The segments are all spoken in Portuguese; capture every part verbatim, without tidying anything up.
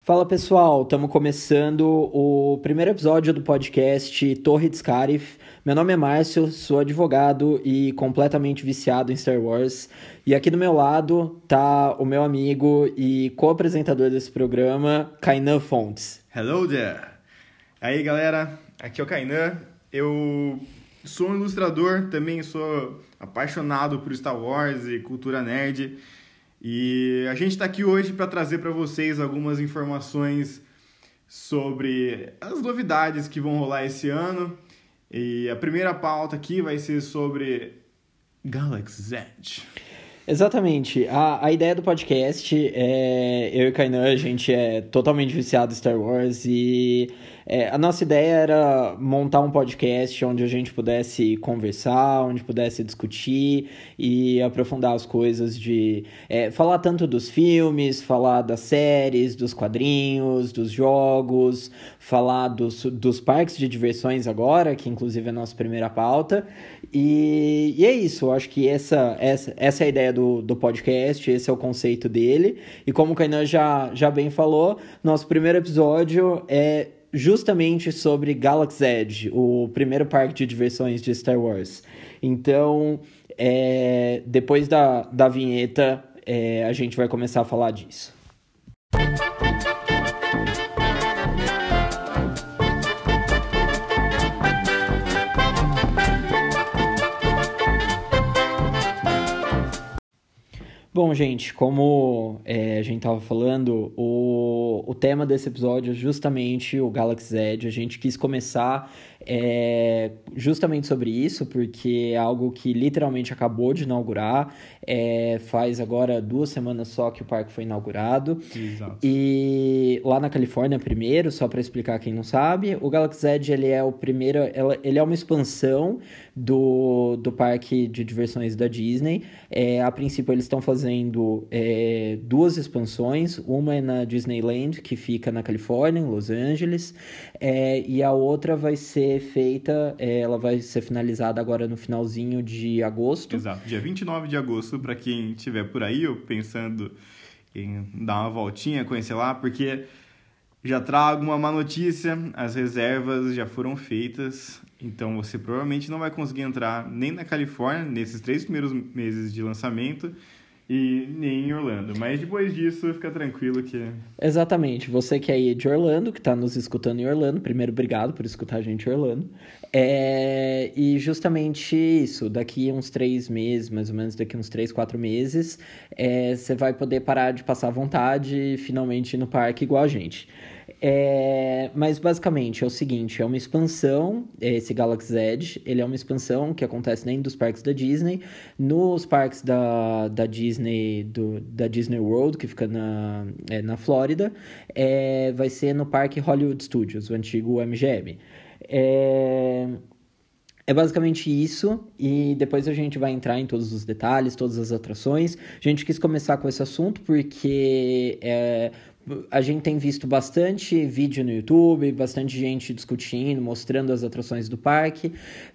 Fala pessoal, estamos começando o primeiro episódio do podcast Torre de Scarif. Meu nome é Márcio, sou advogado e completamente viciado em Star Wars. E aqui do meu lado tá o meu amigo e co-apresentador desse programa, Kainan Fontes. Hello there! Aí galera, aqui é o Kainan. Eu sou um ilustrador, também sou apaixonado por Star Wars e cultura nerd. E a gente está aqui hoje para trazer para vocês algumas informações sobre as novidades que vão rolar esse ano. E a primeira pauta aqui vai ser sobre Galaxy's Edge. Exatamente. A, a ideia do podcast é... Eu e o Kainan, a gente é totalmente viciado em Star Wars e é, a nossa ideia era montar um podcast onde a gente pudesse conversar, onde pudesse discutir e aprofundar as coisas de... É, falar tanto dos filmes, falar das séries, dos quadrinhos, dos jogos, falar dos, dos parques de diversões agora, que inclusive é a nossa primeira pauta. E, e é isso, eu acho que essa, essa, essa é a ideia do, do podcast, esse é o conceito dele. E como o Kainan já, já bem falou, nosso primeiro episódio é justamente sobre Galaxy's Edge, o primeiro parque de diversões de Star Wars. Então, é, depois da, da vinheta, é, a gente vai começar a falar disso. Bom, gente, como é, a gente estava falando, o, o tema desse episódio é justamente o Galaxy's Edge. A gente quis começar é, justamente sobre isso, porque é algo que literalmente acabou de inaugurar. É, faz agora duas semanas só que o parque foi inaugurado. Exato. E lá na Califórnia, primeiro, só para explicar quem não sabe, o Galaxy's Edge ele é o primeiro, ele é uma expansão do, do parque de diversões da Disney. É, a princípio, eles estão fazendo é, duas expansões. Uma é na Disneyland, que fica na Califórnia, em Los Angeles. É, e a outra vai ser feita, é, ela vai ser finalizada agora no finalzinho de agosto. Exato, dia vinte e nove de agosto, para quem estiver por aí, ou pensando em dar uma voltinha, conhecer lá, porque já trago uma má notícia, as reservas já foram feitas, então você provavelmente não vai conseguir entrar nem na Califórnia, nesses três primeiros meses de lançamento, e nem em Orlando. Mas depois disso, fica tranquilo que... Exatamente. Você que é aí de Orlando, que está nos escutando em Orlando, primeiro, obrigado por escutar a gente em Orlando. É... E justamente isso, daqui uns três meses, mais ou menos daqui uns três, quatro meses, é... você vai poder parar de passar vontade e finalmente ir no parque igual a gente. É, mas basicamente é o seguinte, é uma expansão, esse Galaxy's Edge, ele é uma expansão que acontece dentro dos parques da Disney, nos parques da, da Disney, do, da Disney World, que fica na, é, na Flórida, é, vai ser no Parque Hollywood Studios, o antigo M G M. É... É basicamente isso, e depois a gente vai entrar em todos os detalhes, todas as atrações. A gente quis começar com esse assunto porque é, a gente tem visto bastante vídeo no YouTube, bastante gente discutindo, mostrando as atrações do parque,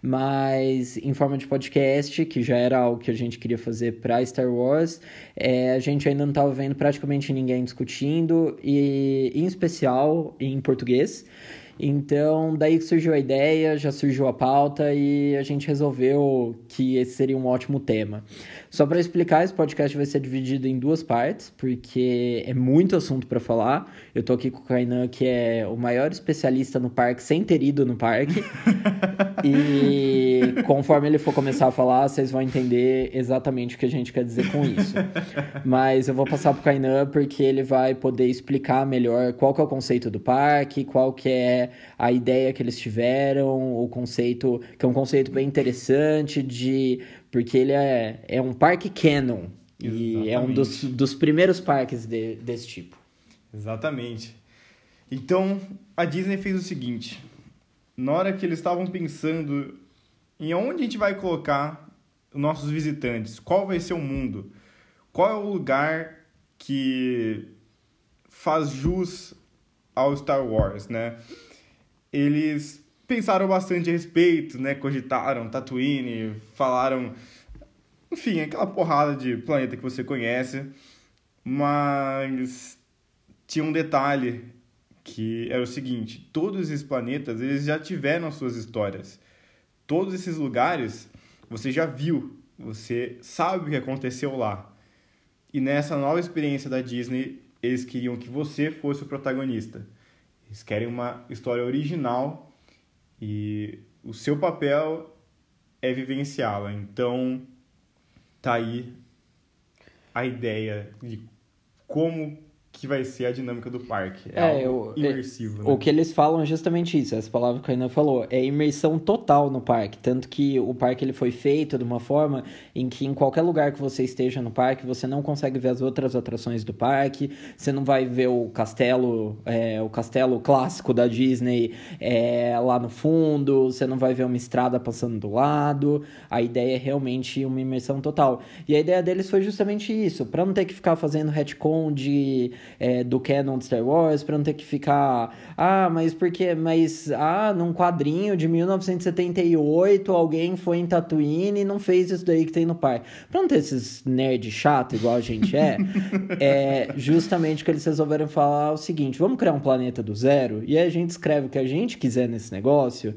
mas em forma de podcast, que já era algo que a gente queria fazer para Star Wars, é, a gente ainda não estava vendo praticamente ninguém discutindo, e em especial em português. Então, daí que surgiu a ideia, já surgiu a pauta e a gente resolveu que esse seria um ótimo tema. Só para explicar, esse podcast vai ser dividido em duas partes, porque é muito assunto para falar. Eu tô aqui com o Kainan, que é o maior especialista no parque, sem ter ido no parque. E conforme ele for começar a falar, vocês vão entender exatamente o que a gente quer dizer com isso. Mas eu vou passar pro Kainan, porque ele vai poder explicar melhor qual que é o conceito do parque, qual que é a ideia que eles tiveram, o conceito, que é um conceito bem interessante, de, porque ele é, é um parque canon. E é um dos, dos primeiros parques de, desse tipo. Exatamente. Então, a Disney fez o seguinte. Na hora que eles estavam pensando em onde a gente vai colocar os nossos visitantes, qual vai ser o mundo, qual é o lugar que faz jus ao Star Wars, né? Eles pensaram bastante a respeito, né? Cogitaram Tatooine, falaram... Enfim, aquela porrada de planeta que você conhece. Mas tinha um detalhe que era o seguinte: todos esses planetas, eles já tiveram as suas histórias. Todos esses lugares você já viu, você sabe o que aconteceu lá. E nessa nova experiência da Disney, eles queriam que você fosse o protagonista. Eles querem uma história original e o seu papel é vivenciá-la. Então, tá aí a ideia de como que vai ser a dinâmica do parque. É, é algo eu, imersivo. É, né? O que eles falam é justamente isso, essa palavra que a Ana falou, é imersão total no parque, tanto que o parque ele foi feito de uma forma em que em qualquer lugar que você esteja no parque, você não consegue ver as outras atrações do parque, você não vai ver o castelo, é, o castelo clássico da Disney é, lá no fundo, você não vai ver uma estrada passando do lado, a ideia é realmente uma imersão total. E a ideia deles foi justamente isso, para não ter que ficar fazendo retcon de... É, do canon de Star Wars, pra não ter que ficar... Ah, mas por quê? Mas, ah, num quadrinho de mil novecentos e setenta e oito, alguém foi em Tatooine e não fez isso daí que tem no parque. Pra não ter esses nerd chato igual a gente é, é justamente que eles resolveram falar o seguinte: vamos criar um planeta do zero, e aí a gente escreve o que a gente quiser nesse negócio.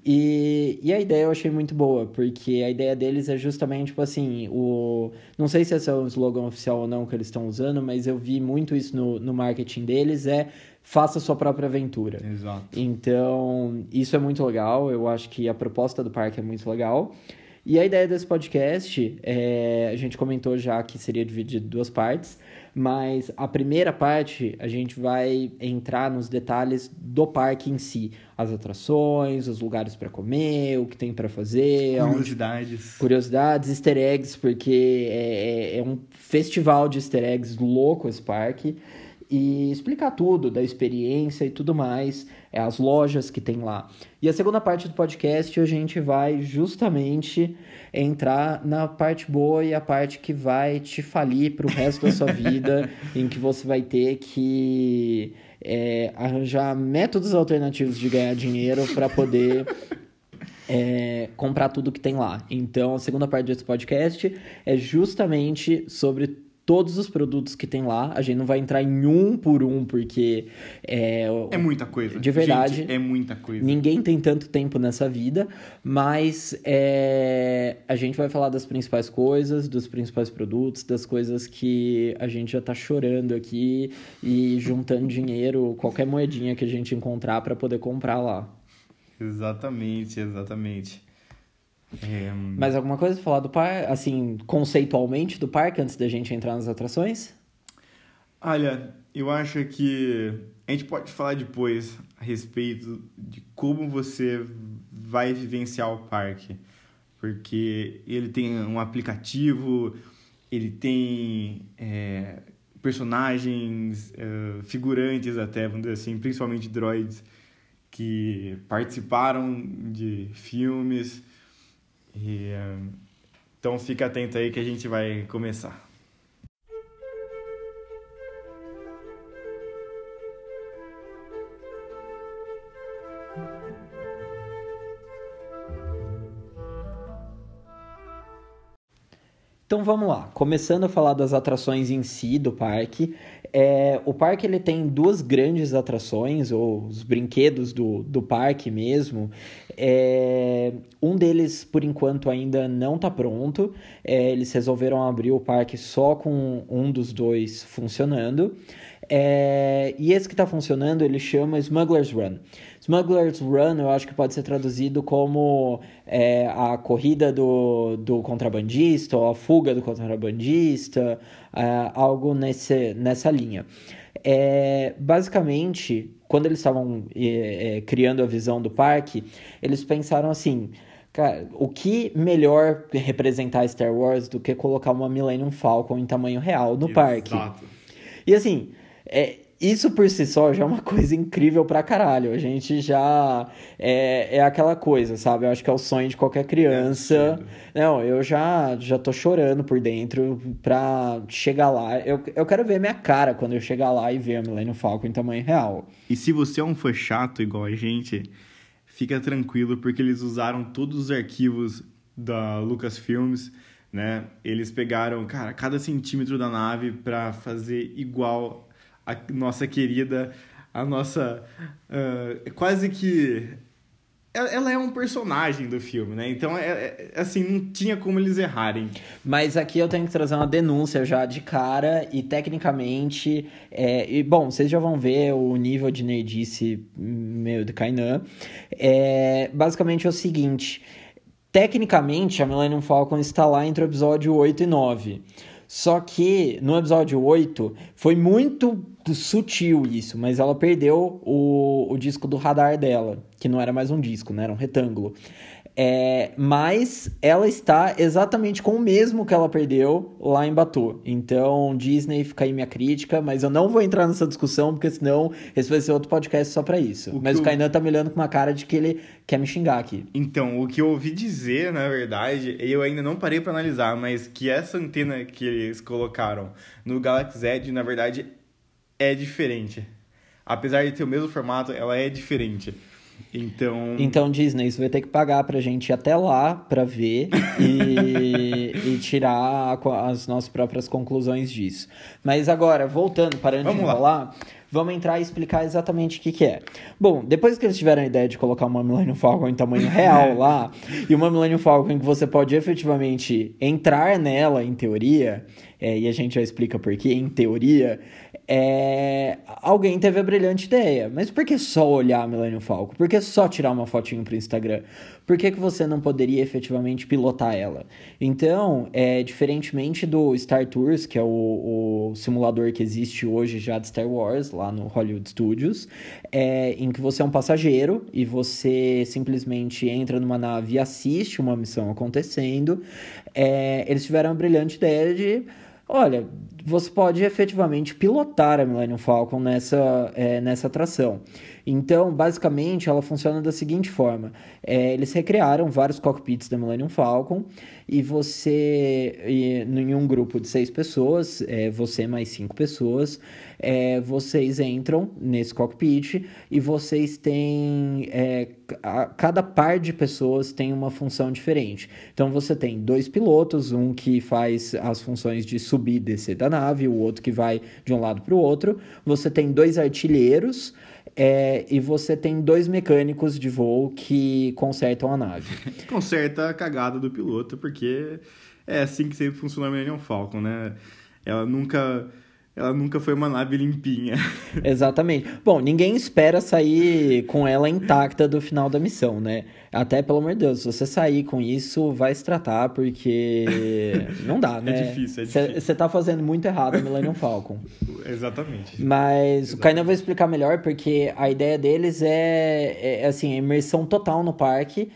E, e a ideia eu achei muito boa, porque a ideia deles é justamente, tipo assim, o... não sei se esse é o slogan oficial ou não que eles estão usando, mas eu vi muito isso no, no marketing deles, é faça sua própria aventura. Exato. Então, isso é muito legal, eu acho que a proposta do parque é muito legal. E a ideia desse podcast, é, a gente comentou já que seria dividido em duas partes, mas a primeira parte a gente vai entrar nos detalhes do parque em si. As atrações, os lugares para comer, o que tem para fazer. Curiosidades. Onde... Curiosidades, easter eggs, porque é, é, é um festival de easter eggs louco esse parque. E explicar tudo da experiência e tudo mais, é, as lojas que tem lá. E a segunda parte do podcast a gente vai justamente entrar na parte boa e a parte que vai te falir pro resto da sua vida, em que você vai ter que é, arranjar métodos alternativos de ganhar dinheiro para poder é, comprar tudo que tem lá. Então, a segunda parte desse podcast é justamente sobre todos os produtos que tem lá. A gente não vai entrar em um por um, porque... É, é muita coisa. De verdade. Gente, é muita coisa. Ninguém tem tanto tempo nessa vida, mas é, a gente vai falar das principais coisas, dos principais produtos, das coisas que a gente já tá chorando aqui e juntando dinheiro, qualquer moedinha que a gente encontrar para poder comprar lá. Exatamente, exatamente. É... Mais alguma coisa pra falar do parque, assim, conceitualmente do parque, antes da gente entrar nas atrações? Olha, eu acho que a gente pode falar depois a respeito de como você vai vivenciar o parque. Porque ele tem um aplicativo, ele tem é, personagens, é, figurantes até, vamos dizer assim, principalmente droids, que participaram de filmes. E, então fica atento aí que a gente vai começar. Então vamos lá, começando a falar das atrações em si do parque. É, o parque ele tem duas grandes atrações, ou os brinquedos do, do parque mesmo. É, um deles, por enquanto, ainda não está pronto. É, eles resolveram abrir o parque só com um dos dois funcionando. É, e esse que está funcionando, ele chama Smuggler's Run. Smuggler's Run, eu acho que pode ser traduzido como é, a corrida do, do contrabandista, ou a fuga do contrabandista, é, algo nesse, nessa linha. É, basicamente, quando eles estavam é, é, criando a visão do parque, eles pensaram assim: cara, o que melhor representar Star Wars do que colocar uma Millennium Falcon em tamanho real no Exato. parque? E assim... É, isso por si só já é uma coisa incrível pra caralho. A gente já... É, é aquela coisa, sabe? Eu acho que é o sonho de qualquer criança. É Não, eu já, já tô chorando por dentro pra chegar lá. Eu, eu quero ver minha cara quando eu chegar lá e ver a Millennium Falcon em tamanho real. E se você é um fã chato igual a gente, fica tranquilo, porque eles usaram todos os arquivos da Lucasfilms, né? Eles pegaram, cara, cada centímetro da nave pra fazer igual a nossa querida, a nossa... Uh, quase que... Ela é um personagem do filme, né? Então, é, é, assim, não tinha como eles errarem. Mas aqui eu tenho que trazer uma denúncia já de cara e, tecnicamente... É, e, bom, vocês já vão ver o nível de nerdice meu do Kainan. É, basicamente é o seguinte... Tecnicamente, a Millennium Falcon está lá entre o episódio oito e nove. Só que, no episódio oito, foi muito sutil isso, mas ela perdeu o, o disco do radar dela, que não era mais um disco, né? Era um retângulo. É, mas ela está exatamente com o mesmo que ela perdeu lá em Batuu. Então, Disney, fica aí minha crítica, mas eu não vou entrar nessa discussão, porque senão esse vai ser outro podcast só pra isso. O mas o eu... Kainan tá me olhando com uma cara de que ele quer me xingar aqui. Então, o que eu ouvi dizer, na verdade, eu ainda não parei pra analisar, mas que essa antena que eles colocaram no Galaxy Edge, na verdade, é diferente. Apesar de ter o mesmo formato, ela é diferente. Então... Então, Disney, você vai ter que pagar pra gente ir até lá pra ver e, e tirar as nossas próprias conclusões disso. Mas agora, voltando, parando vamos de lá. enrolar, vamos entrar e explicar exatamente o que que é. Bom, depois que eles tiveram a ideia de colocar uma Millennium Falcon em tamanho real lá, e uma Millennium Falcon que você pode efetivamente entrar nela, em teoria, é, e a gente já explica por quê, em teoria, é, alguém teve a brilhante ideia. Mas por que só olhar a Millennium Falcon? Por que só tirar uma fotinho pro Instagram? Por que que você não poderia efetivamente pilotar ela? Então, é, diferentemente do Star Tours, que é o, o simulador que existe hoje já de Star Wars, lá no Hollywood Studios, é, em que você é um passageiro e você simplesmente entra numa nave e assiste uma missão acontecendo, é, eles tiveram a brilhante ideia de... Olha, você pode efetivamente pilotar a Millennium Falcon nessa, é, nessa atração. Então, basicamente, ela funciona da seguinte forma. É, eles recriaram vários cockpits da Millennium Falcon e você, e, em um grupo de seis pessoas, é, você mais cinco pessoas, é, vocês entram nesse cockpit e vocês têm... É, a, cada par de pessoas tem uma função diferente. Então, você tem dois pilotos, um que faz as funções de subir e descer da nave, o outro que vai de um lado para o outro. Você tem dois artilheiros... É, e você tem dois mecânicos de voo que consertam a nave. Conserta a cagada do piloto, porque é assim que sempre funciona a Millennium Falcon, né? Ela nunca... Ela nunca foi uma nave limpinha. Exatamente. Bom, ninguém espera sair com ela intacta do final da missão, né? Até, pelo amor de Deus, se você sair com isso, vai se tratar, porque não dá, né? É difícil, é difícil. Você tá fazendo muito errado a Millennium Falcon. Exatamente. Mas Exatamente. O Kainan vai explicar melhor, porque a ideia deles é, é assim, imersão total no parque.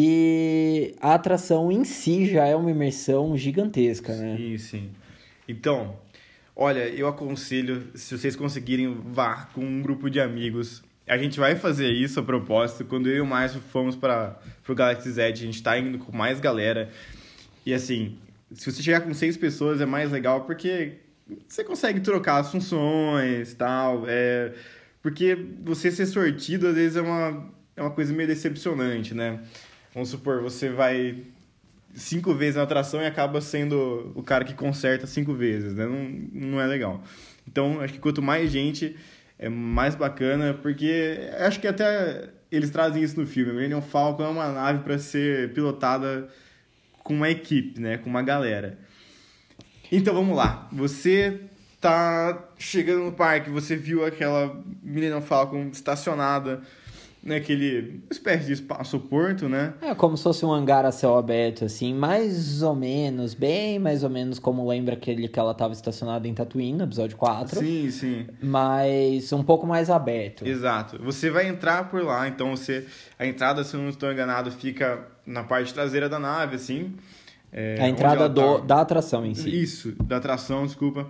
E a atração em si já é uma imersão gigantesca, né? Sim, sim. Então... Olha, eu aconselho, se vocês conseguirem, vá com um grupo de amigos. A gente vai fazer isso a propósito. Quando eu e o Márcio fomos para o Galaxy Edge, a gente está indo com mais galera. E assim, se você chegar com seis pessoas é mais legal porque você consegue trocar as funções e tal. É, porque você ser sortido às vezes é uma, é uma coisa meio decepcionante, né? Vamos supor, você vai... cinco vezes na atração e acaba sendo o cara que conserta cinco vezes, né? Não, não é legal. Então, acho que quanto mais gente, é mais bacana, porque acho que até eles trazem isso no filme. O Millennium Falcon é uma nave para ser pilotada com uma equipe, né? Com uma galera. Então, vamos lá. Você tá chegando no parque, você viu aquela Millennium Falcon estacionada naquele espécie de espaço-porto, né? É como se fosse um hangar a céu aberto, assim, mais ou menos, bem mais ou menos como lembra aquele que ela estava estacionada em Tatooine, no episódio quatro. Sim, sim. Mas um pouco mais aberto. Exato. Você vai entrar por lá, então você... A entrada, se eu não estou enganado, fica na parte traseira da nave, assim. É, a entrada do, tá... da atração em si. Isso, da atração, desculpa.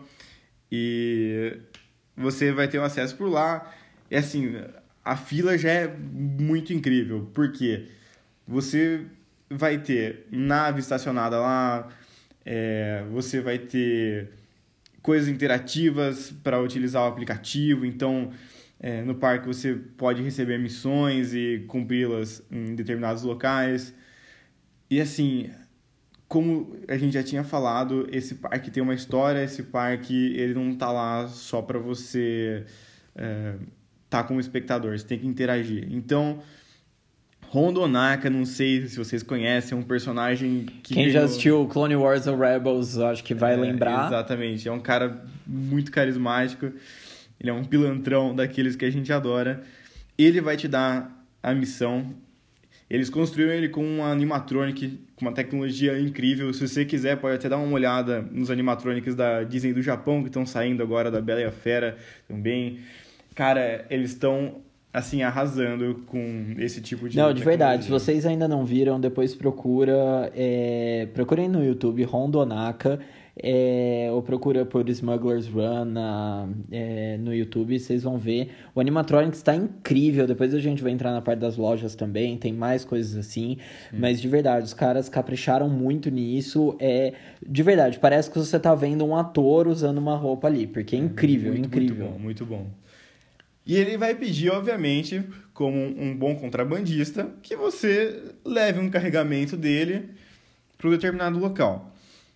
E você vai ter um acesso por lá. E assim... A fila já é muito incrível, porque você vai ter nave estacionada lá, é, você vai ter coisas interativas para utilizar o aplicativo, então é, no parque você pode receber missões e cumpri-las em determinados locais. E assim, como a gente já tinha falado, esse parque tem uma história, esse parque ele não tá lá só para você é, tá como espectador, você tem que interagir. Então, Hondo Ohnaka, não sei se vocês conhecem, é um personagem que... Quem ganhou... já assistiu Clone Wars ou Rebels, acho que vai é, lembrar. Exatamente, é um cara muito carismático, ele é um pilantrão daqueles que a gente adora. Ele vai te dar a missão. Eles construíram ele com uma animatronic, com uma tecnologia incrível. Se você quiser, pode até dar uma olhada nos animatronics da Disney do Japão, que estão saindo agora, da Bela e a Fera também. Cara, eles estão, assim, arrasando com esse tipo de Não, de verdade, se tecnologia. vocês ainda não viram, depois procura, é, procurem no YouTube Hondo Ohnaka, é, ou procura por Smuggler's Run na, é, no YouTube, vocês vão ver. O animatronics está incrível, depois a gente vai entrar na parte das lojas também, tem mais coisas assim, hum. mas de verdade, os caras capricharam muito nisso, é, de verdade, parece que você tá vendo um ator usando uma roupa ali, porque é incrível, muito, incrível. Muito bom, muito bom. E ele vai pedir, obviamente, como um bom contrabandista, que você leve um carregamento dele para um determinado local.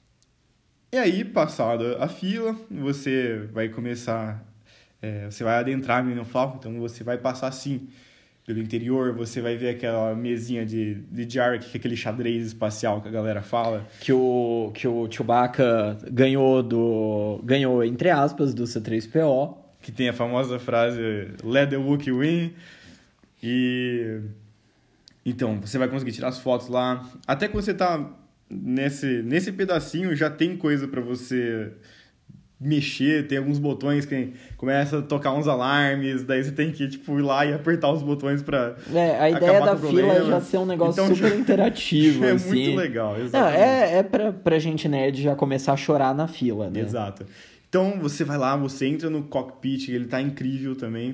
E aí, passada a fila, você vai começar, é, você vai adentrar a Millennium Falcon, então você vai passar assim pelo interior, você vai ver aquela mesinha de, de Jarek, que é aquele xadrez espacial que a galera fala. Que o, que o Chewbacca ganhou, do, ganhou, entre aspas, do C três P O. Que tem a famosa frase, let the Wookiee win. E... Então, você vai conseguir tirar as fotos lá. Até que você tá nesse, nesse pedacinho, já tem coisa para você mexer. Tem alguns botões que começa a tocar uns alarmes. Daí você tem que tipo, ir lá e apertar os botões para é, a ideia da fila é já ser um negócio então, super já, interativo. É assim. muito legal, exatamente. Não, é, é pra, pra gente nerd já começar a chorar na fila, né? Exato. Então, você vai lá, você entra no cockpit, ele tá incrível também,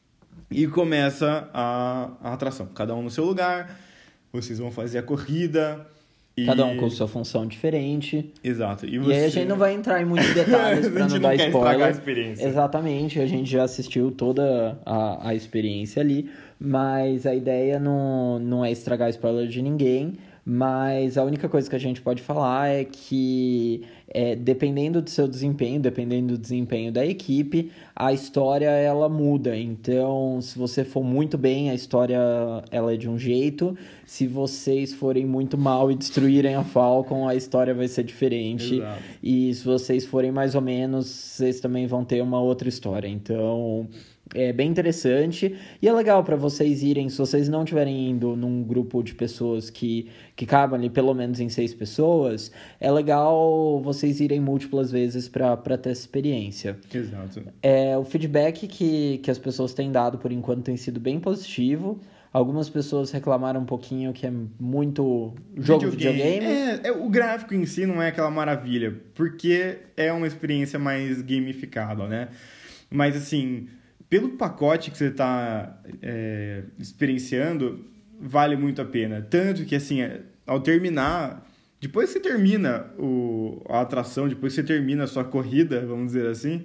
e começa a, a atração. Cada um no seu lugar, vocês vão fazer a corrida. E... Cada um com sua função diferente. Exato. E, você... você... e aí a gente não vai entrar em muitos detalhes para não, não dar quer spoiler. A experiência. Exatamente, a gente já assistiu toda a, a experiência ali, mas a ideia não, não é estragar spoiler de ninguém. Mas a única coisa que a gente pode falar é que, é, dependendo do seu desempenho, dependendo do desempenho da equipe, a história ela muda. Então, se você for muito bem, a história ela é de um jeito. Se vocês forem muito mal e destruírem a Falcon, a história vai ser diferente. Exato. E se vocês forem mais ou menos, vocês também vão ter uma outra história. Então... é bem interessante e é legal para vocês irem, se vocês não estiverem indo num grupo de pessoas que, que cabam ali pelo menos em seis pessoas, é legal vocês irem múltiplas vezes para ter essa experiência. Exato. É, o feedback que, que as pessoas têm dado por enquanto tem sido bem positivo. Algumas pessoas reclamaram um pouquinho que é muito jogo videogame. videogame. É, é, o gráfico em si não é aquela maravilha, porque é uma experiência mais gamificada, né? Mas assim... pelo pacote que você está é, experienciando, vale muito a pena. Tanto que, assim, ao terminar... depois que você termina o, a atração, depois que você termina a sua corrida, vamos dizer assim,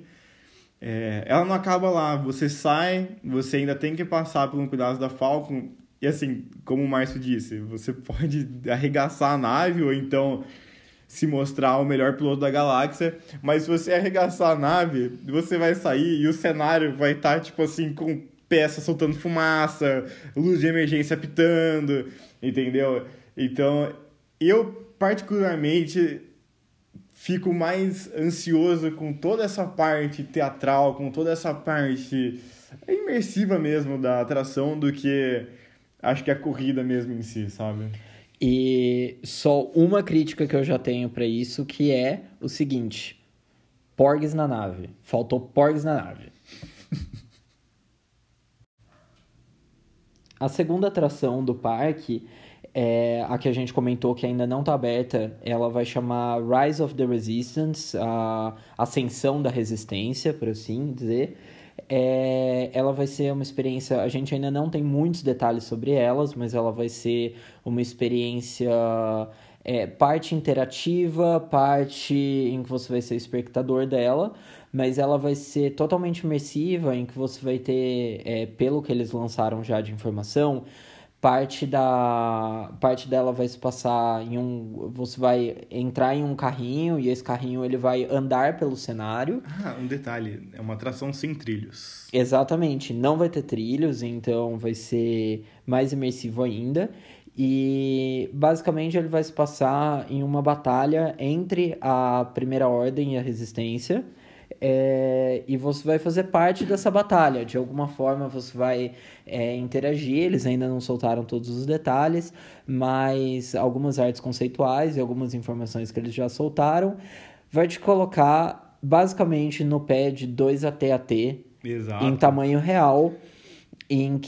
é, ela não acaba lá. Você sai, você ainda tem que passar por um pedaço da Falcon. E, assim, como o Márcio disse, você pode arregaçar a nave ou então... se mostrar o melhor piloto da galáxia, mas se você arregaçar a nave, você vai sair e o cenário vai estar, tipo assim, com peças soltando fumaça, luz de emergência apitando, entendeu? Então, eu particularmente fico mais ansioso com toda essa parte teatral, com toda essa parte imersiva mesmo da atração do que acho que a corrida mesmo em si, sabe? E só uma crítica que eu já tenho para isso, que é o seguinte: porgs na nave. Faltou porgs na nave. A segunda atração do parque, é a que a gente comentou que ainda não está aberta, ela vai chamar Rise of the Resistance, a Ascensão da Resistência, por assim dizer. É, ela vai ser uma experiência, a gente ainda não tem muitos detalhes sobre elas, mas ela vai ser uma experiência é, parte interativa, parte em que você vai ser espectador dela, mas ela vai ser totalmente imersiva, em que você vai ter, é, pelo que eles lançaram já de informação, parte da parte dela vai se passar em um, você vai entrar em um carrinho e esse carrinho ele vai andar pelo cenário. Ah, um detalhe, é uma atração sem trilhos. Exatamente, não vai ter trilhos, então vai ser mais imersivo ainda. E basicamente ele vai se passar em uma batalha entre a Primeira Ordem e a Resistência. É, e você vai fazer parte dessa batalha. De alguma forma você vai é, interagir. Eles ainda não soltaram todos os detalhes, mas algumas artes conceituais e algumas informações que eles já soltaram vai te colocar basicamente no pé de dois A T A T. Exato. Em tamanho real, em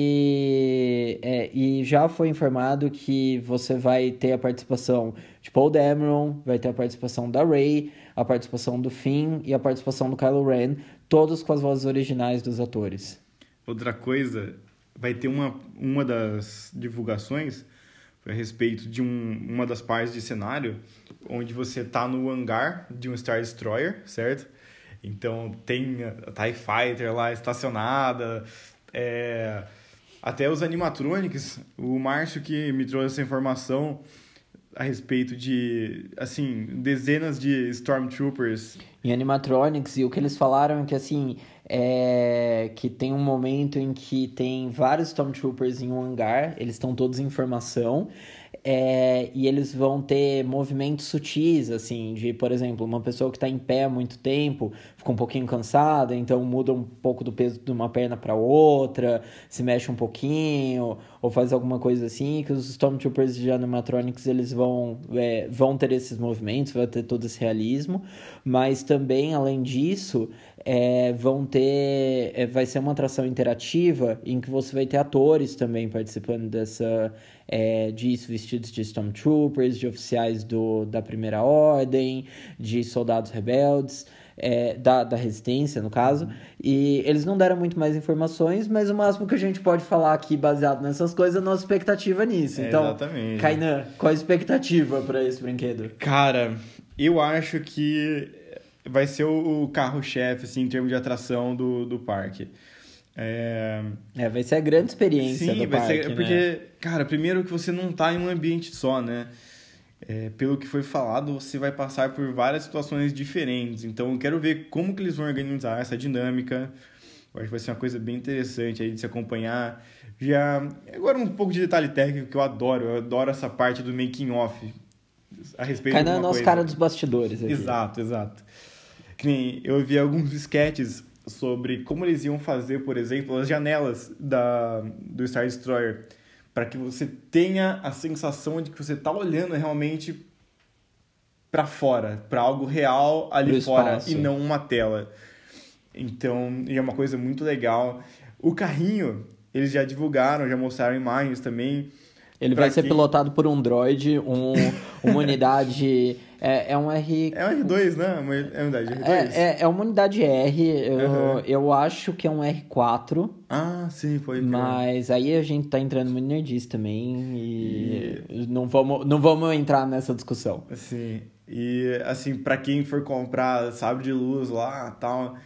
que é, e já foi informado que você vai ter a participação de Paul Dameron, vai ter a participação da Rey, a participação do Finn e a participação do Kylo Ren, todos com as vozes originais dos atores. Outra coisa, vai ter uma, uma das divulgações a respeito de um, uma das partes de cenário, onde você tá no hangar de um Star Destroyer, certo? Então tem a TIE Fighter lá estacionada, é, até os animatronics. O Márcio que me trouxe essa informação a respeito de, assim, dezenas de Stormtroopers. Em animatronics, e o que eles falaram é que, assim, é... que tem um momento em que tem vários Stormtroopers em um hangar, eles estão todos em formação, é... e eles vão ter movimentos sutis, assim, de, por exemplo, uma pessoa que está em pé há muito tempo, fica um pouquinho cansada, então muda um pouco do peso de uma perna para outra, se mexe um pouquinho, ou faz alguma coisa assim, que os Stormtroopers de animatronics, eles vão, é... vão ter esses movimentos, vai ter todo esse realismo, mas também, além disso, é, vão ter, é, vai ser uma atração interativa em que você vai ter atores também participando dessa, é, disso, vestidos de Stormtroopers, de oficiais do, da Primeira Ordem, de soldados rebeldes, é, da, da Resistência, no caso. E eles não deram muito mais informações, mas o máximo que a gente pode falar aqui, baseado nessas coisas, é a nossa expectativa nisso. É, então, exatamente. Kainan, qual a expectativa para esse brinquedo? Cara, eu acho que vai ser o carro-chefe, assim, em termos de atração do, do parque. É... é, vai ser a grande experiência Sim, do vai parque, ser, né? porque, cara, primeiro que você não tá em um ambiente só, né? É, pelo que foi falado, você vai passar por várias situações diferentes. Então, eu quero ver como que eles vão organizar essa dinâmica. Eu acho que vai ser uma coisa bem interessante aí de se acompanhar. Já, agora um pouco de detalhe técnico que eu adoro. Eu adoro essa parte do making off a respeito Cai de na alguma nossa coisa. cara dos bastidores aqui. Exato, exato. Que nem eu vi alguns sketches sobre como eles iam fazer, por exemplo, as janelas da, do Star Destroyer, para que você tenha a sensação de que você está olhando realmente para fora, para algo real ali Pro fora, espaço. e não uma tela. Então, é uma coisa muito legal. O carrinho, eles já divulgaram, já mostraram imagens também. Ele Pra vai ser quem- pilotado por um droid, um, uma unidade... É, é um R... É um R dois, né? Uma- É uma unidade R dois? É, é, é uma unidade R, eu, Aham. eu acho que é um R quatro, Ah, sim, foi. pior. mas aí a gente tá entrando muito nerdice também e, Não, vamos, não vamos entrar nessa discussão. Sim, e assim, pra quem for comprar sabre de luz lá e tal,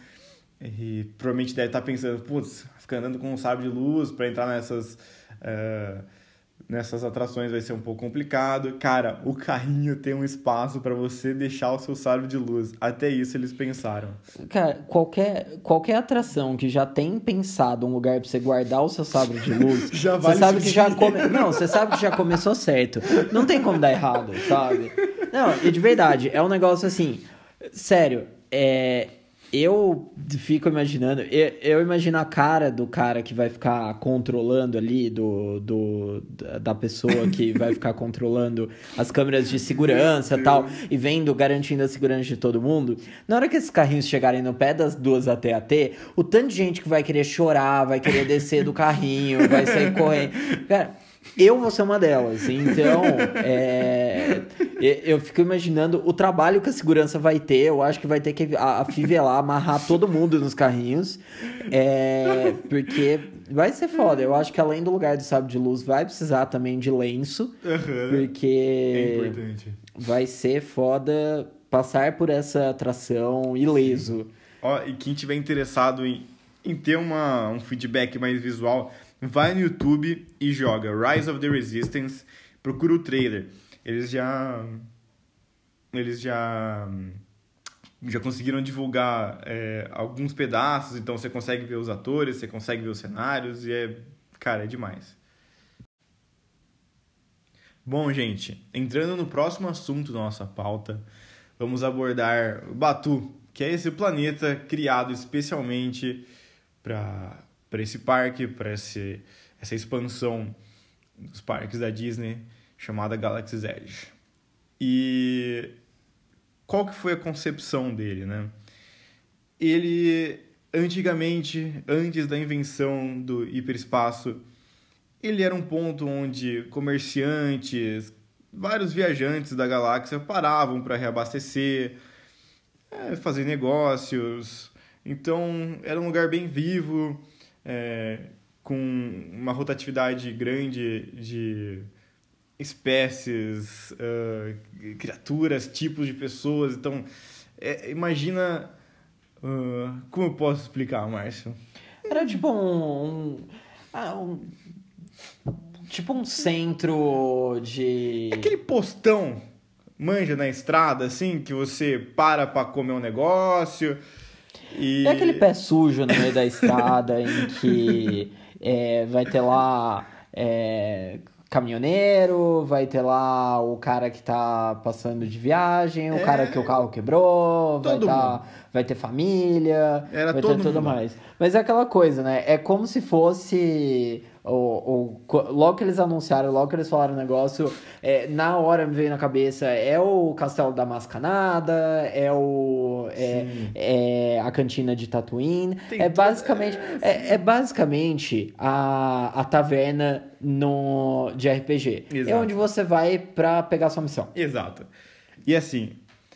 e provavelmente deve estar pensando, putz, ficar andando com um sabre de luz pra entrar nessas, eh, nessas atrações vai ser um pouco complicado. Cara, o carrinho tem um espaço pra você deixar o seu sabre de luz. Até isso eles pensaram. Cara, qualquer, qualquer atração que já tem pensado um lugar pra você guardar o seu sabre de luz, Já você vale sabe seu que já dinheiro. come... Não, você sabe que já começou certo. Não tem como dar errado, sabe? Não, e de verdade, é um negócio assim, sério, é... Eu fico imaginando, eu, eu imagino a cara do cara que vai ficar controlando ali, do, do, da- da pessoa que vai ficar controlando as câmeras de segurança e tal, e vendo, garantindo a segurança de todo mundo. Na hora que esses carrinhos chegarem no pé das duas A T A T, o tanto de gente que vai querer chorar, vai querer descer do carrinho, vai sair correndo. Cara, eu vou ser uma delas, então é, e- eu fico imaginando o trabalho que a segurança vai ter. Eu acho que vai ter que a- afivelar, amarrar todo mundo nos carrinhos, é, porque vai ser foda. Eu acho que além do lugar do sabre de luz, vai precisar também de lenço, É porque importante. vai ser foda passar por essa atração ileso. Ó, e quem tiver interessado em em ter uma, um feedback mais visual, vai no YouTube e joga Rise of the Resistance, procura o trailer. Eles já eles já já conseguiram divulgar é, alguns pedaços, então você consegue ver os atores, você consegue ver os cenários e é, cara, é demais. Bom, gente, entrando no próximo assunto da nossa pauta, vamos abordar Batuu, que é esse planeta criado especialmente para para esse parque, para esse essa expansão dos parques da Disney, chamada Galaxy's Edge. E qual que foi a concepção dele, né? Ele, antigamente, antes da invenção do hiperespaço, ele era um ponto onde comerciantes, vários viajantes da galáxia paravam para reabastecer, é, fazer negócios. Então, era um lugar bem vivo, é, com uma rotatividade grande de espécies, uh, criaturas, tipos de pessoas. Então, é, imagina... Uh, como eu posso explicar, Márcio? Era tipo um... um, ah, um tipo um centro de... Aquele postão, manja, na estrada, assim, que você para pra comer um negócio e... É aquele pé sujo no meio da estrada em que é, vai ter lá... É, caminhoneiro, vai ter lá o cara que tá passando de viagem, o É... cara que o carro quebrou, vai, Todo tá, vai ter família, Era vai todo ter tudo mundo. mais. Mas é aquela coisa, né? É como se fosse... O, o, logo que eles anunciaram, logo que eles falaram o negócio, é, na hora me veio na cabeça, é o Castelo da Mascanada, é o é, é a cantina de Tatooine, Tem é tudo- basicamente é, é, é basicamente a, a taverna no, de R P G. Exato. É onde você vai pra pegar sua missão. Exato. E assim,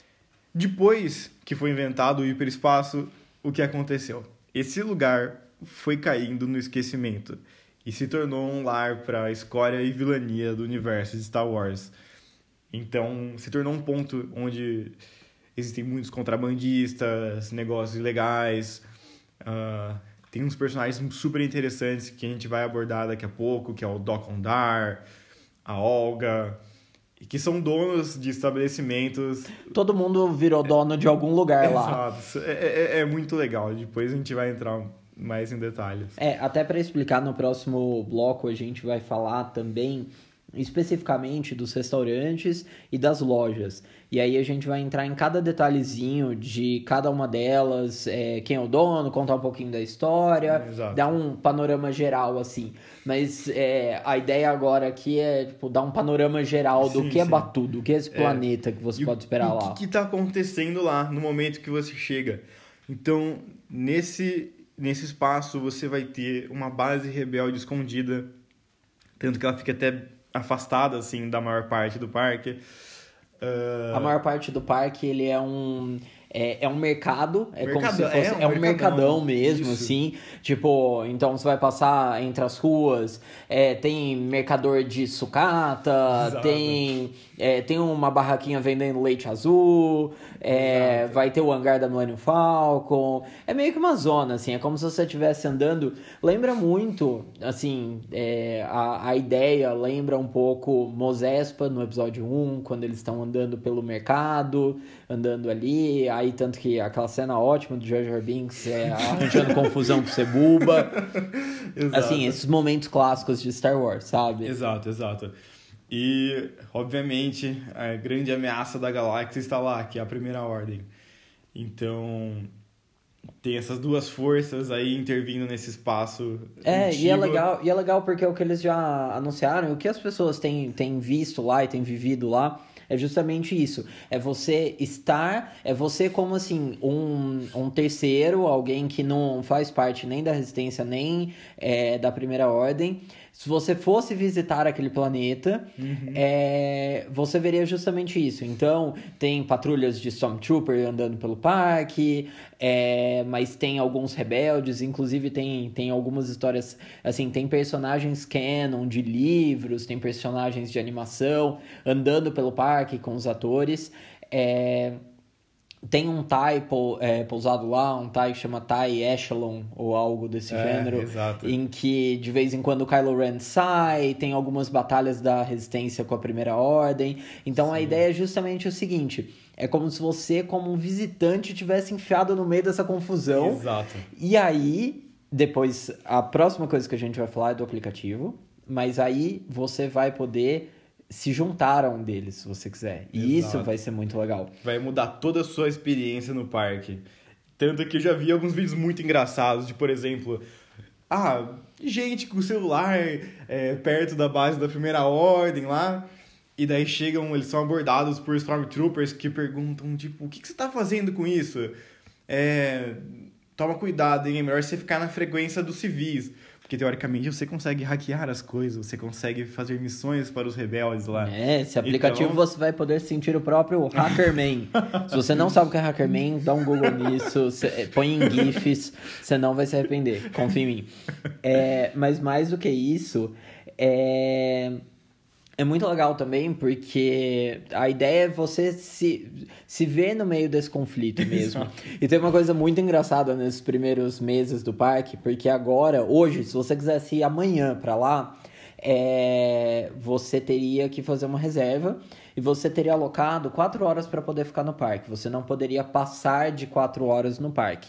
depois que foi inventado o hiperespaço, o que aconteceu? Esse lugar foi caindo no esquecimento e se tornou um lar para a escória e vilania do universo de Star Wars. Então, se tornou um ponto onde existem muitos contrabandistas, negócios ilegais, uh, tem uns personagens super interessantes que a gente vai abordar daqui a pouco, que é o Doc Ondar, a Olga, e que são donos de estabelecimentos. Todo mundo virou dono de algum lugar lá. Exato. É, é, é muito legal. Depois a gente vai entrar mais em detalhes. É, até para explicar no próximo bloco, a gente vai falar também especificamente dos restaurantes e das lojas. E aí a gente vai entrar em cada detalhezinho de cada uma delas, é, quem é o dono, contar um pouquinho da história, Exato. dar um panorama geral, assim. Mas é, a ideia agora aqui é tipo, dar um panorama geral do Sim, que é sim. Batuu, do que é esse planeta que você E pode esperar o lá. que está acontecendo lá no momento que você chega. Então, nesse, nesse espaço, você vai ter uma base rebelde escondida, tanto que ela fica até afastada assim da maior parte do parque. Uh... A maior parte do parque, ele é um... É, é um mercado, é como se Mercadão, fosse... é um É um mercadão, mercadão mesmo, isso. assim. Tipo, então você vai passar entre as ruas, é, tem mercador de sucata, Exato. tem, é, tem uma barraquinha vendendo leite azul, é, Exato. vai ter o hangar da Millennium Falcon. É meio que uma zona, assim, é como se você estivesse andando... Lembra muito, assim, é, a, a ideia lembra um pouco Mos Espa no episódio um, quando eles estão andando pelo mercado, andando ali, aí tanto que aquela cena ótima do Jar Jar Binks é, arranjando confusão com o Sebulba. Exato. Assim, esses momentos clássicos de Star Wars, sabe? Exato, exato. E, obviamente, a grande ameaça da galáxia está lá, que é a Primeira Ordem. Então, tem essas duas forças aí intervindo nesse espaço É, antigo. e é legal, e é legal porque é o que eles já anunciaram, e o que as pessoas têm, têm visto lá e têm vivido lá, é justamente isso. É você estar, é você como assim, um, um terceiro, alguém que não faz parte nem da Resistência, nem é, da Primeira Ordem. Se você fosse visitar aquele planeta, Uhum. é, você veria justamente isso. Então, tem patrulhas de Stormtrooper andando pelo parque, é, mas tem alguns rebeldes, inclusive tem, tem algumas histórias, assim, tem personagens canon de livros, tem personagens de animação andando pelo parque com os atores. É... Tem um Thai pou, é, pousado lá, um Thai que chama Thai Echelon, ou algo desse É, gênero. exato. Em que, de vez em quando, o Kylo Ren sai, tem algumas batalhas da Resistência com a Primeira Ordem. Então, Sim. a ideia é justamente o seguinte... É como se você, como um visitante, tivesse enfiado no meio dessa confusão. Exato. E aí, depois, a próxima coisa que a gente vai falar é do aplicativo. Mas aí, você vai poder... se juntar a um deles, se você quiser. E Exato. Isso vai ser muito legal. Vai mudar toda a sua experiência no parque. Tanto que eu já vi alguns vídeos muito engraçados, de, por exemplo... Ah, gente com o celular é, perto da base da Primeira Ordem lá... E daí chegam, eles são abordados por Stormtroopers que perguntam, tipo, o que, que você tá fazendo com isso? É... Toma cuidado, hein? É melhor você ficar na frequência dos civis. Porque, teoricamente, você consegue hackear as coisas, você consegue fazer missões para os rebeldes lá. É, esse aplicativo então... você vai poder sentir o próprio Hackerman. Se você não sabe o que é Hackerman, dá um Google nisso, põe em GIFs, você não vai se arrepender, confia em mim. É, mas mais do que isso, é... É muito legal também, porque a ideia é você se, se ver no meio desse conflito mesmo. E tem uma coisa muito engraçada nesses primeiros meses do parque, porque agora, hoje, se você quisesse ir amanhã pra lá, é, você teria que fazer uma reserva e você teria alocado quatro horas para poder ficar no parque. Você não poderia passar de quatro horas no parque.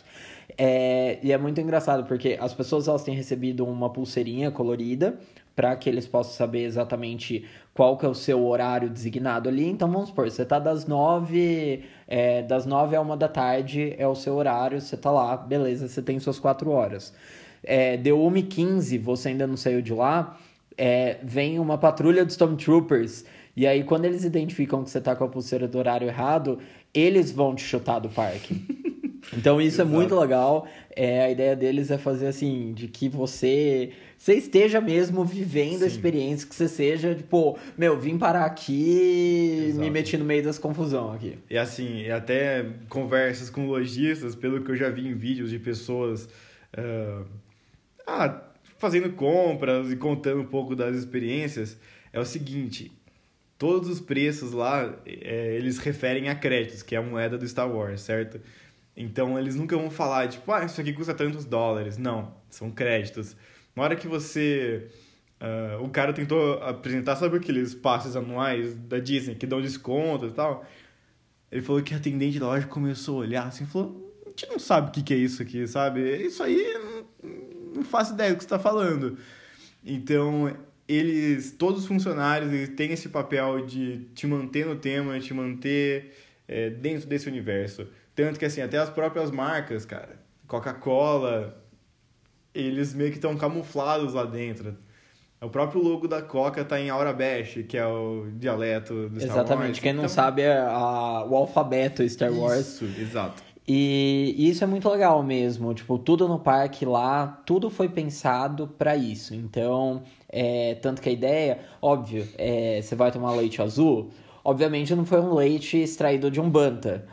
É, e é muito engraçado, porque as pessoas elas têm recebido uma pulseirinha colorida para que eles possam saber exatamente qual que é o seu horário designado ali. Então, vamos supor, você tá das nove, é, das nove a uma da tarde é o seu horário, você tá lá, beleza, você tem suas quatro horas. É, deu uma e quinze, você ainda não saiu de lá, é, vem uma patrulha de Stormtroopers, e aí quando eles identificam que você tá com a pulseira do horário errado, eles vão te chutar do parque. Então isso é muito legal. É, a ideia deles é fazer assim, de que você, você esteja mesmo vivendo Sim. a experiência, que você seja, tipo, meu, vim parar aqui e me meti no meio das confusão aqui. E assim, até conversas com lojistas, pelo que eu já vi em vídeos de pessoas uh, ah, fazendo compras e contando um pouco das experiências, é o seguinte, todos os preços lá, é, eles referem a créditos, que é a moeda do Star Wars, certo? Então, eles nunca vão falar, tipo, ah, isso aqui custa tantos dólares. Não, são créditos. Na hora que você... Uh, o cara tentou apresentar, sabe aqueles passes anuais da Disney que dão desconto e tal? Ele falou que a atendente da loja começou a olhar assim e falou, a gente não sabe o que, que é isso aqui, sabe? Isso aí, não, não faço ideia do que você está falando. Então, eles, todos os funcionários, eles têm esse papel de te manter no tema, te manter é, dentro desse universo. Tanto que, assim, até as próprias marcas, cara, Coca-Cola, eles meio que estão camuflados lá dentro. O próprio logo da Coca tá em Aurabesh, que é o dialeto do Star Wars. Exatamente, quem não então... sabe é a, o alfabeto Star Wars. Isso, exato. E, e isso é muito legal mesmo, tipo, tudo no parque lá, tudo foi pensado para isso. Então, é, tanto que a ideia, óbvio, é, você vai tomar leite azul, obviamente não foi um leite extraído de um Banta,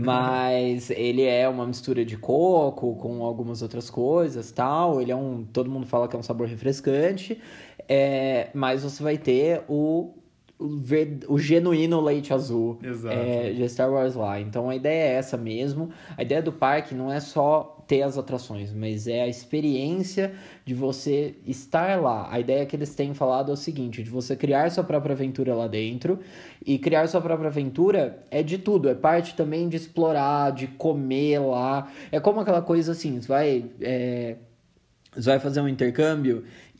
mas ele é uma mistura de coco com algumas outras coisas, tal. Ele é um, todo mundo fala que é um sabor refrescante, é, mas você vai ter o, o, ver, o genuíno leite azul é, de Star Wars lá. Então a ideia é essa mesmo. A ideia do parque não é só ter as atrações, mas é a experiência de você estar lá. A ideia que eles têm falado é o seguinte, de você criar sua própria aventura lá dentro, e criar sua própria aventura é de tudo, é parte também de explorar, de comer lá, é como aquela coisa assim, você vai, é, você vai fazer um intercâmbio,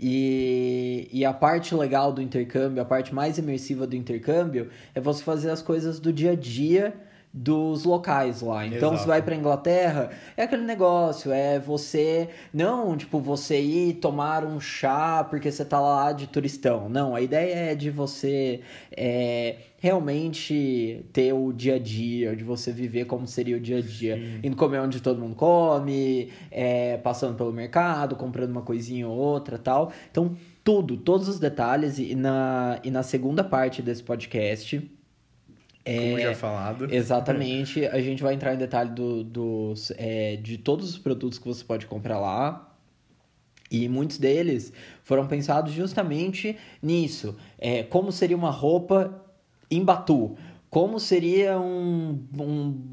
e, e a parte legal do intercâmbio, a parte mais imersiva do intercâmbio, é você fazer as coisas do dia a dia, dos locais lá. Então, Exato. Você vai pra Inglaterra, é aquele negócio, é você, não, tipo, você ir tomar um chá porque você tá lá de turistão. Não, a ideia é de você é, realmente ter o dia a dia, de você viver como seria o dia a dia. Sim. Indo comer onde todo mundo come, é, passando pelo mercado, comprando uma coisinha ou outra, tal. Então, tudo, todos os detalhes, e na, e na segunda parte desse podcast... Como é, já falado. Exatamente. A gente vai entrar em detalhe do, dos, é, de todos os produtos que você pode comprar lá. E muitos deles foram pensados justamente nisso. É, como seria uma roupa em Batuu? Como seria um, um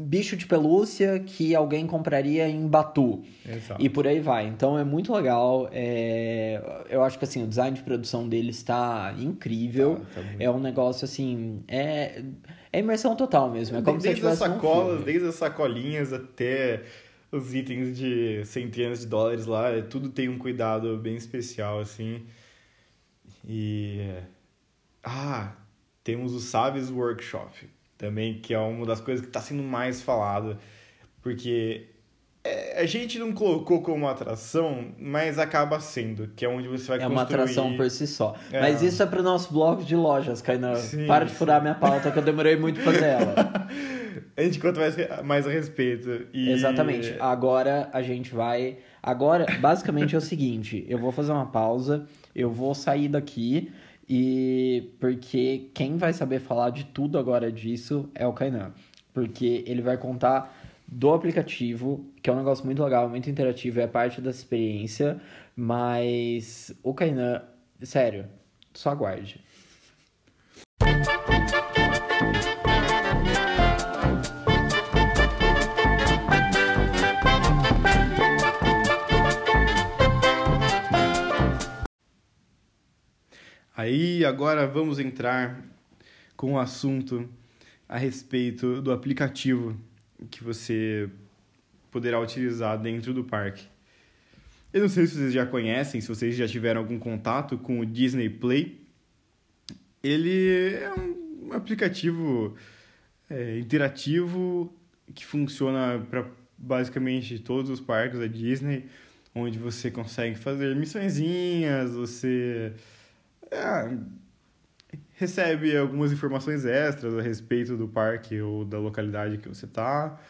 bicho de pelúcia que alguém compraria em Batu. Exato. E por aí vai. Então é muito legal. É... Eu acho que assim, o design de produção deles está incrível. Tá, tá muito... É um negócio assim. É, é imersão total mesmo. É como desde se as sacolas, um desde as sacolinhas até os itens de centenas de dólares lá, tudo tem um cuidado bem especial, assim. E... Ah, temos o Saves Workshop também, que é uma das coisas que está sendo mais falada, porque a gente não colocou como atração, mas acaba sendo, que é onde você vai É construir... uma atração por si só. É. Mas isso é pro nosso blog de lojas, Kainan. Sim, Para de sim. furar minha pauta, que eu demorei muito pra fazer ela. A gente conta mais, mais a respeito. E... Exatamente. Agora a gente vai... Agora, basicamente é o seguinte, eu vou fazer uma pausa, eu vou sair daqui, e porque quem vai saber falar de tudo agora disso é o Kainan. Porque ele vai contar do aplicativo, que é um negócio muito legal, muito interativo, é parte da experiência, mas o Kainan, sério, só aguarde. Aí, agora vamos entrar com o assunto a respeito do aplicativo que você poderá utilizar dentro do parque. Eu não sei se vocês já conhecem, se vocês já tiveram algum contato com o Disney Play. Ele é um aplicativo é, interativo que funciona para basicamente todos os parques da Disney, onde você consegue fazer missõezinhas, você... É, recebe algumas informações extras a respeito do parque ou da localidade que você está.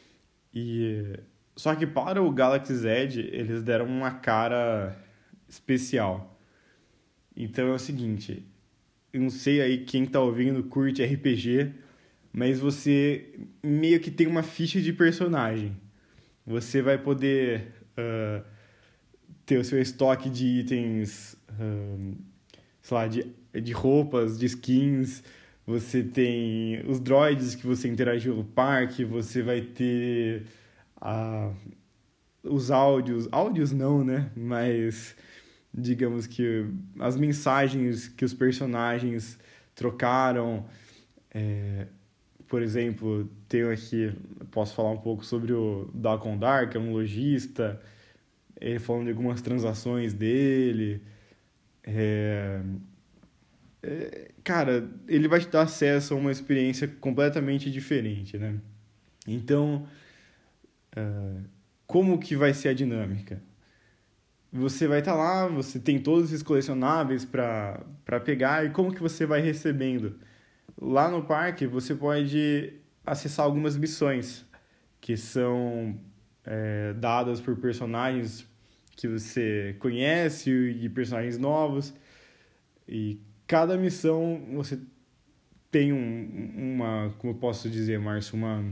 E só que para o Galaxy Z eles deram uma cara especial. Então é o seguinte, eu não sei aí quem está ouvindo curte R P G, mas você meio que tem uma ficha de personagem. Você vai poder uh, ter o seu estoque de itens... Uh, sei lá, de, de roupas, de skins, você tem os droids que você interagiu no parque, você vai ter a, os áudios, áudios não, né? Mas digamos que as mensagens que os personagens trocaram, é, por exemplo, tenho aqui, posso falar um pouco sobre o Dalcon Dark, que é um lojista, ele falando de algumas transações dele. É... É, cara, ele vai te dar acesso a uma experiência completamente diferente, né? Então, uh, como que vai ser a dinâmica? Você vai estar lá, você tem todos esses colecionáveis para para pegar, e como que você vai recebendo? Lá no parque, você pode acessar algumas missões que são é, dadas por personagens que você conhece e personagens novos. E cada missão você tem um, uma, como eu posso dizer, Márcio, uma,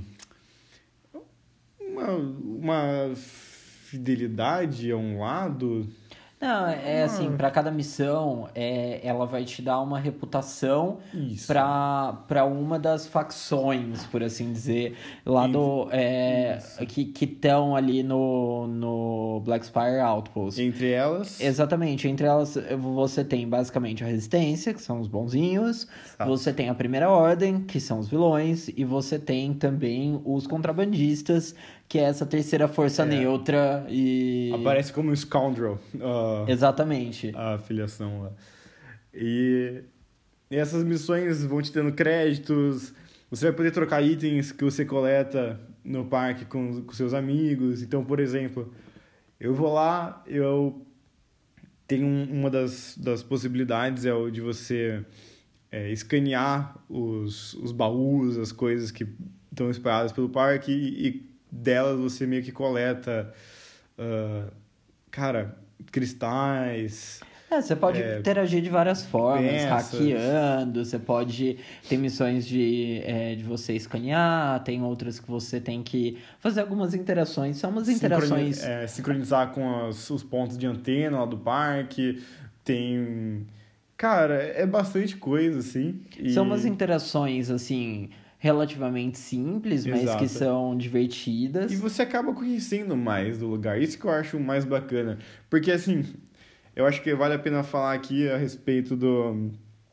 uma, uma fidelidade a um lado. Não, é assim, para cada missão, é, ela vai te dar uma reputação para uma das facções, por assim dizer, lá do é, que estão ali no, no Black Spire Outpost. Entre elas? Exatamente, entre elas você tem basicamente a Resistência, que são os bonzinhos, ah. Você tem a Primeira Ordem, que são os vilões, e você tem também os contrabandistas, que é essa terceira força é. neutra e... Aparece como um scoundrel. Uh, Exatamente. A afiliação lá. E, e essas missões vão te dando créditos, você vai poder trocar itens que você coleta no parque com, com seus amigos. Então, por exemplo, eu vou lá, eu tenho uma das, das possibilidades, é o de você é, escanear os, os baús, as coisas que estão espalhadas pelo parque e, e delas você meio que coleta, uh, cara, cristais. É, você pode é, interagir de várias formas, peças. Hackeando, você pode... Tem missões de, é, de você escanear, tem outras que você tem que fazer algumas interações, são umas interações... Sincroni- é, sincronizar com as, os pontos de antena lá do parque, tem... Cara, é bastante coisa, assim. E... São umas interações, assim... relativamente simples, mas Exato. que são divertidas. E você acaba conhecendo mais do lugar. Isso que eu acho mais bacana. Porque, assim, eu acho que vale a pena falar aqui a respeito do,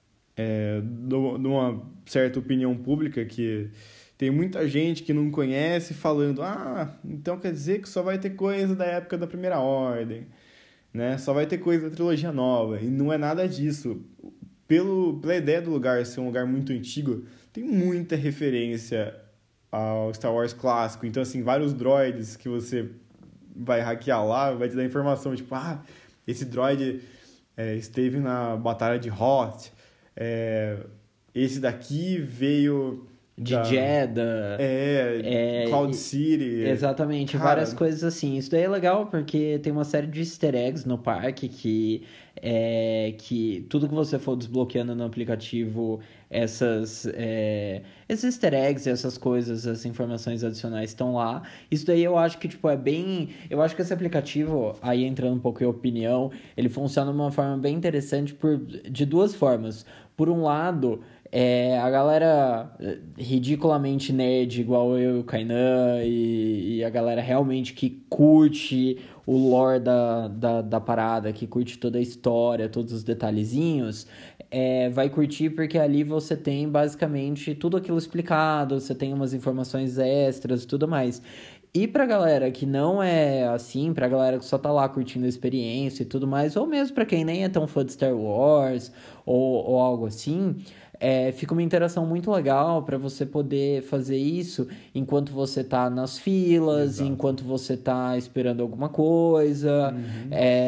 é, do, de uma certa opinião pública que tem muita gente que não conhece falando, ah, então quer dizer que só vai ter coisa da época da Primeira Ordem, né? Só vai ter coisa da trilogia nova. E não é nada disso. Pelo, pela ideia do lugar ser um lugar muito antigo, tem muita referência ao Star Wars clássico. Então, assim, vários droids que você vai hackear lá, vai te dar informação, tipo, ah, esse droid é, esteve na Batalha de Hoth, é, esse daqui veio... De da... Jeddah. É, é, Cloud City. Exatamente, Cara, várias coisas assim. Isso daí é legal porque tem uma série de easter eggs no parque que, é, que tudo que você for desbloqueando no aplicativo, essas, é, esses easter eggs, essas coisas, as informações adicionais estão lá. Isso daí eu acho que tipo, é bem... Eu acho que esse aplicativo, aí entrando um pouco em opinião, ele funciona de uma forma bem interessante por, de duas formas. Por um lado... É, a galera ridiculamente nerd, igual eu e o Kainan, e, e a galera realmente que curte o lore da, da, da parada, que curte toda a história, todos os detalhezinhos, é, vai curtir porque ali você tem basicamente tudo aquilo explicado, você tem umas informações extras e tudo mais. E pra galera que não é assim, pra galera que só tá lá curtindo a experiência e tudo mais, ou mesmo pra quem nem é tão fã de Star Wars ou, ou algo assim... É, fica uma interação muito legal para você poder fazer isso enquanto você tá nas filas, Exato. enquanto você tá esperando alguma coisa, Uhum.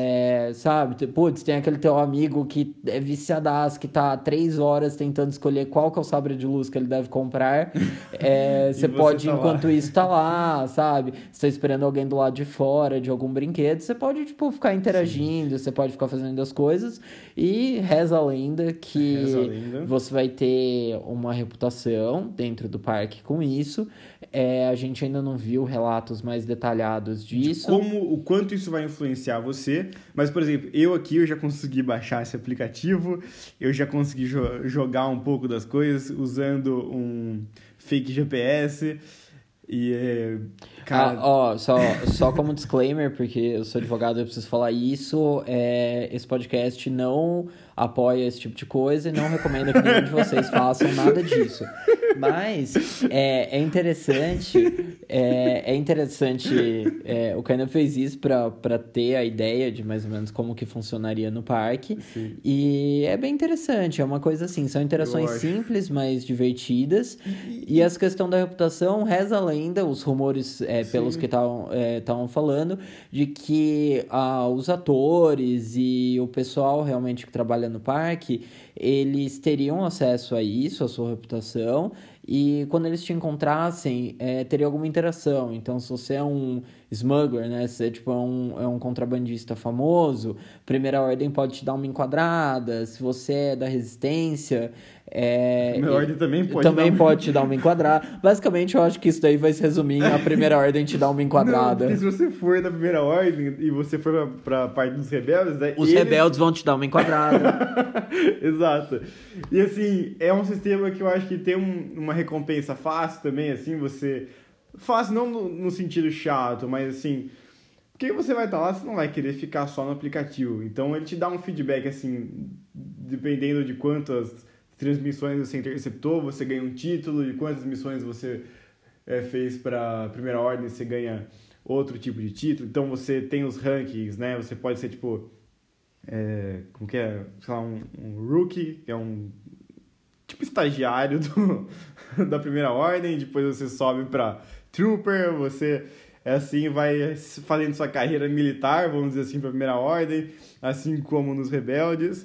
é, sabe? Putz, tem aquele teu amigo que é viciadaço, que tá três horas tentando escolher qual que é o sabre de luz que ele deve comprar. É, você você pode, tá enquanto lá. isso, tá lá, sabe? Você tá esperando alguém do lado de fora de algum brinquedo, você pode, tipo, ficar interagindo, Sim. você pode ficar fazendo as coisas e reza a lenda que Reza a lenda. você vai ter uma reputação dentro do parque com isso. É, a gente ainda não viu relatos mais detalhados disso. De como, o quanto isso vai influenciar você. Mas, por exemplo, eu aqui eu já consegui baixar esse aplicativo, eu já consegui jo- jogar um pouco das coisas usando um fake G P S. E é... Cara... Ah, ó, só, só como disclaimer, porque eu sou advogado e eu preciso falar isso, é, esse podcast não apoia esse tipo de coisa e não recomenda que nenhum de vocês façam nada disso. Mas é, é interessante, é, é interessante, é, o Kainan fez isso para ter a ideia de mais ou menos como que funcionaria no parque. Sim. E é bem interessante, é uma coisa assim, são interações simples, mas divertidas. E, e essa questão da reputação, reza a lenda, os rumores, é, pelos que estavam é, falando, de que ah, os atores e o pessoal realmente que trabalha no parque, eles teriam acesso a isso, a sua reputação, e quando eles te encontrassem, é, teria alguma interação. Então, se você é um smuggler, né? Se você tipo, é, um, é um contrabandista famoso, Primeira Ordem pode te dar uma enquadrada. Se você é da Resistência... É, Primeira Ordem também pode também dar uma... pode te dar uma enquadrada. Basicamente, eu acho que isso daí vai se resumir em a Primeira Ordem te dar uma enquadrada. Não, porque se você for da Primeira Ordem e você for pra, pra parte dos rebeldes... Né, Os eles... rebeldes vão te dar uma enquadrada. Exato. E assim, é um sistema que eu acho que tem um, uma recompensa fácil também, assim, você... Fácil não no, no sentido chato, mas assim... Porque você vai estar lá, você não vai querer ficar só no aplicativo. Então, ele te dá um feedback, assim, dependendo de quantas transmissões você interceptou, você ganha um título, de quantas missões você é, fez para a Primeira Ordem, você ganha outro tipo de título. Então, você tem os rankings, né? Você pode ser, tipo... É, como que é? Sei lá, um, um rookie, que é um tipo estagiário do, da Primeira Ordem, depois você sobe para trooper, você assim vai fazendo sua carreira militar, vamos dizer assim, para a Primeira Ordem, assim como nos rebeldes,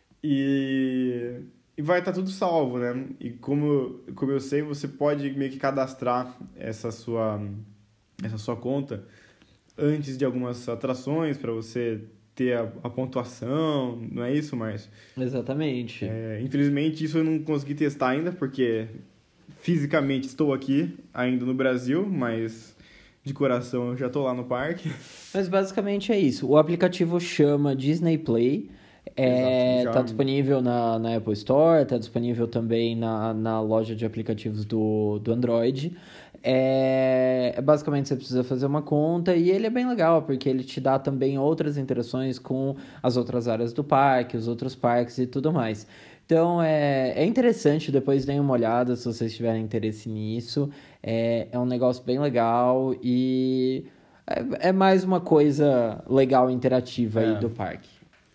e, e vai estar tudo salvo, né? E como, como eu sei, você pode meio que cadastrar essa sua, essa sua conta antes de algumas atrações para você ter a, a pontuação, não é isso, Márcio? Exatamente. É, infelizmente, isso eu não consegui testar ainda, porque fisicamente estou aqui, ainda no Brasil, mas de coração eu já estou lá no parque. Mas basicamente é isso. O aplicativo chama Disney Play. É, Exato, já- tá disponível na, na Apple Store, tá disponível também na, na loja de aplicativos do, do Android. É, é, basicamente, você precisa fazer uma conta e ele é bem legal, porque ele te dá também outras interações com as outras áreas do parque, os outros parques e tudo mais. Então, é, é interessante, depois deem uma olhada se vocês tiverem interesse nisso. É, é um negócio bem legal e é, é mais uma coisa legal, interativa aí É. do parque.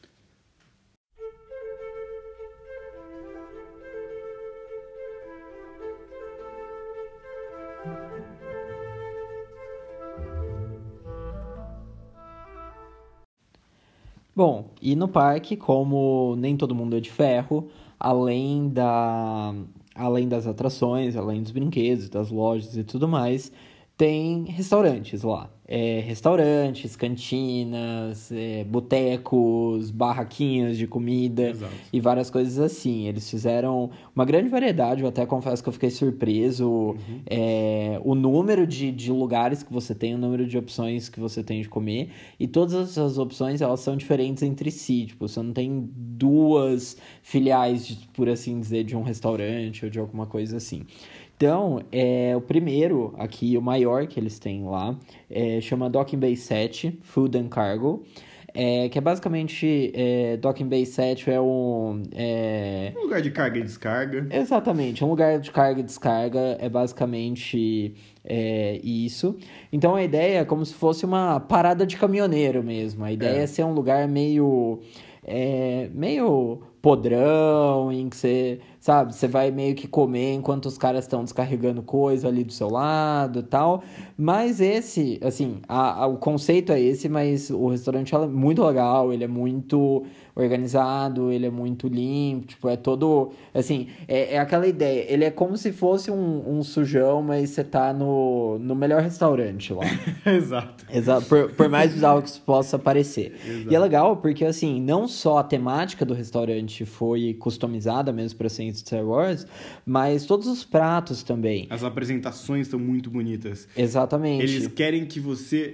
Bom, e no parque, como nem todo mundo é de ferro, além da, além das atrações, além dos brinquedos, das lojas e tudo mais, tem restaurantes lá. É, restaurantes, cantinas, é, botecos, barraquinhas de comida Exato. e várias coisas assim. Eles fizeram uma grande variedade, eu até confesso que eu fiquei surpreso. É, o número de, de lugares que você tem, o número de opções que você tem de comer. E todas essas opções, elas são diferentes entre si. Tipo, você não tem duas filiais, de- por assim dizer, de um restaurante ou de alguma coisa assim. Então, é, o primeiro aqui, o maior que eles têm lá, é, chama Docking Bay sete, Food and Cargo. É, que é basicamente, é, Docking Bay sete é um... É, Um lugar de carga e descarga. exatamente, um lugar de carga e descarga é basicamente é, isso. Então a ideia é como se fosse uma parada de caminhoneiro mesmo. A ideia é, É. ser um lugar meio, é, meio podrão, em que você, sabe, você vai meio que comer enquanto os caras estão descarregando coisa ali do seu lado e tal. Mas esse, assim, a, a- o conceito é esse, mas o restaurante é muito legal, ele é muito organizado, ele é muito limpo, tipo, é todo, assim, é, é aquela ideia, ele é como se fosse um, um sujão, mas você tá no, no melhor restaurante lá. Exato. Exato, por, por mais bizarro que isso possa parecer. Exato. E é legal porque, assim, não só a temática do restaurante foi customizada mesmo para ser em Star Wars, mas todos os pratos também. As apresentações estão muito bonitas. Exatamente. Eles querem que você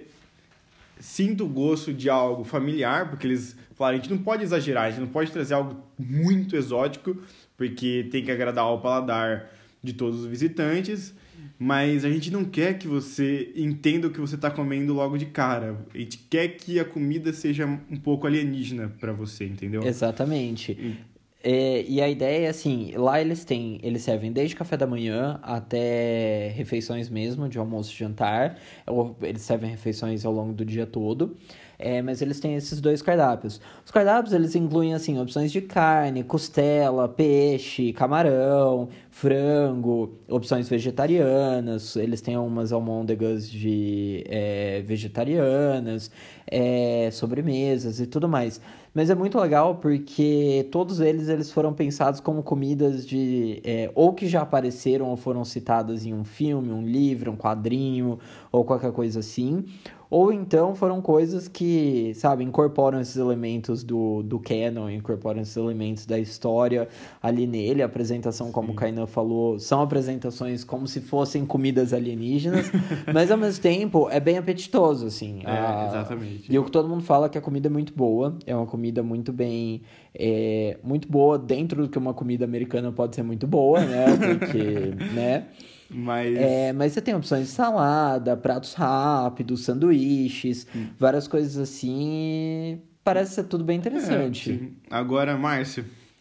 sinta o gosto de algo familiar, porque eles falaram, a gente não pode exagerar, a gente não pode trazer algo muito exótico, porque tem que agradar ao paladar de todos os visitantes, mas a gente não quer que você entenda o que você está comendo logo de cara. A gente quer que a comida seja um pouco alienígena para você, entendeu? Exatamente. É, e a ideia é assim, lá eles têm, eles servem desde café da manhã até refeições mesmo, de almoço e jantar. Ou eles servem refeições ao longo do dia todo. É, mas eles têm esses dois cardápios. Os cardápios, eles incluem, assim, opções de carne, costela, peixe, camarão, frango, opções vegetarianas. Eles têm umas almôndegas de é, vegetarianas, é, sobremesas e tudo mais. Mas é muito legal porque todos eles, eles foram pensados como comidas de... é, ou que já apareceram ou foram citadas em um filme, um livro, um quadrinho ou qualquer coisa assim. Ou então foram coisas que, sabe, incorporam esses elementos do, do canon, incorporam esses elementos da história ali nele. A apresentação, como o Kainan falou, são apresentações como se fossem comidas alienígenas, mas ao mesmo tempo é bem apetitoso, assim. É, A- exatamente. E o que todo mundo fala é que a comida é muito boa, é uma comida muito bem, é, muito boa dentro do que uma comida americana pode ser muito boa, né? Porque, né? Mas... É, mas você tem opções de salada, pratos rápidos, sanduíches, várias coisas assim. Parece ser tudo bem É, interessante. sim. Agora, Márcio,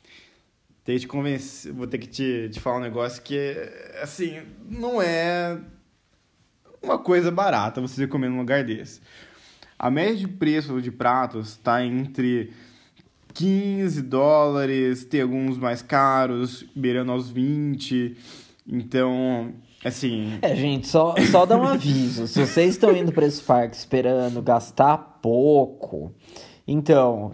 tem que te convencer, vou ter que te, te falar um negócio que, assim, não é uma coisa barata você comer num lugar desse. A média de preço de pratos está entre quinze dólares, tem alguns mais caros, beirando aos vinte. Então, assim, É, gente, só, só dar um aviso. Se vocês estão indo para esse parque esperando gastar pouco, então,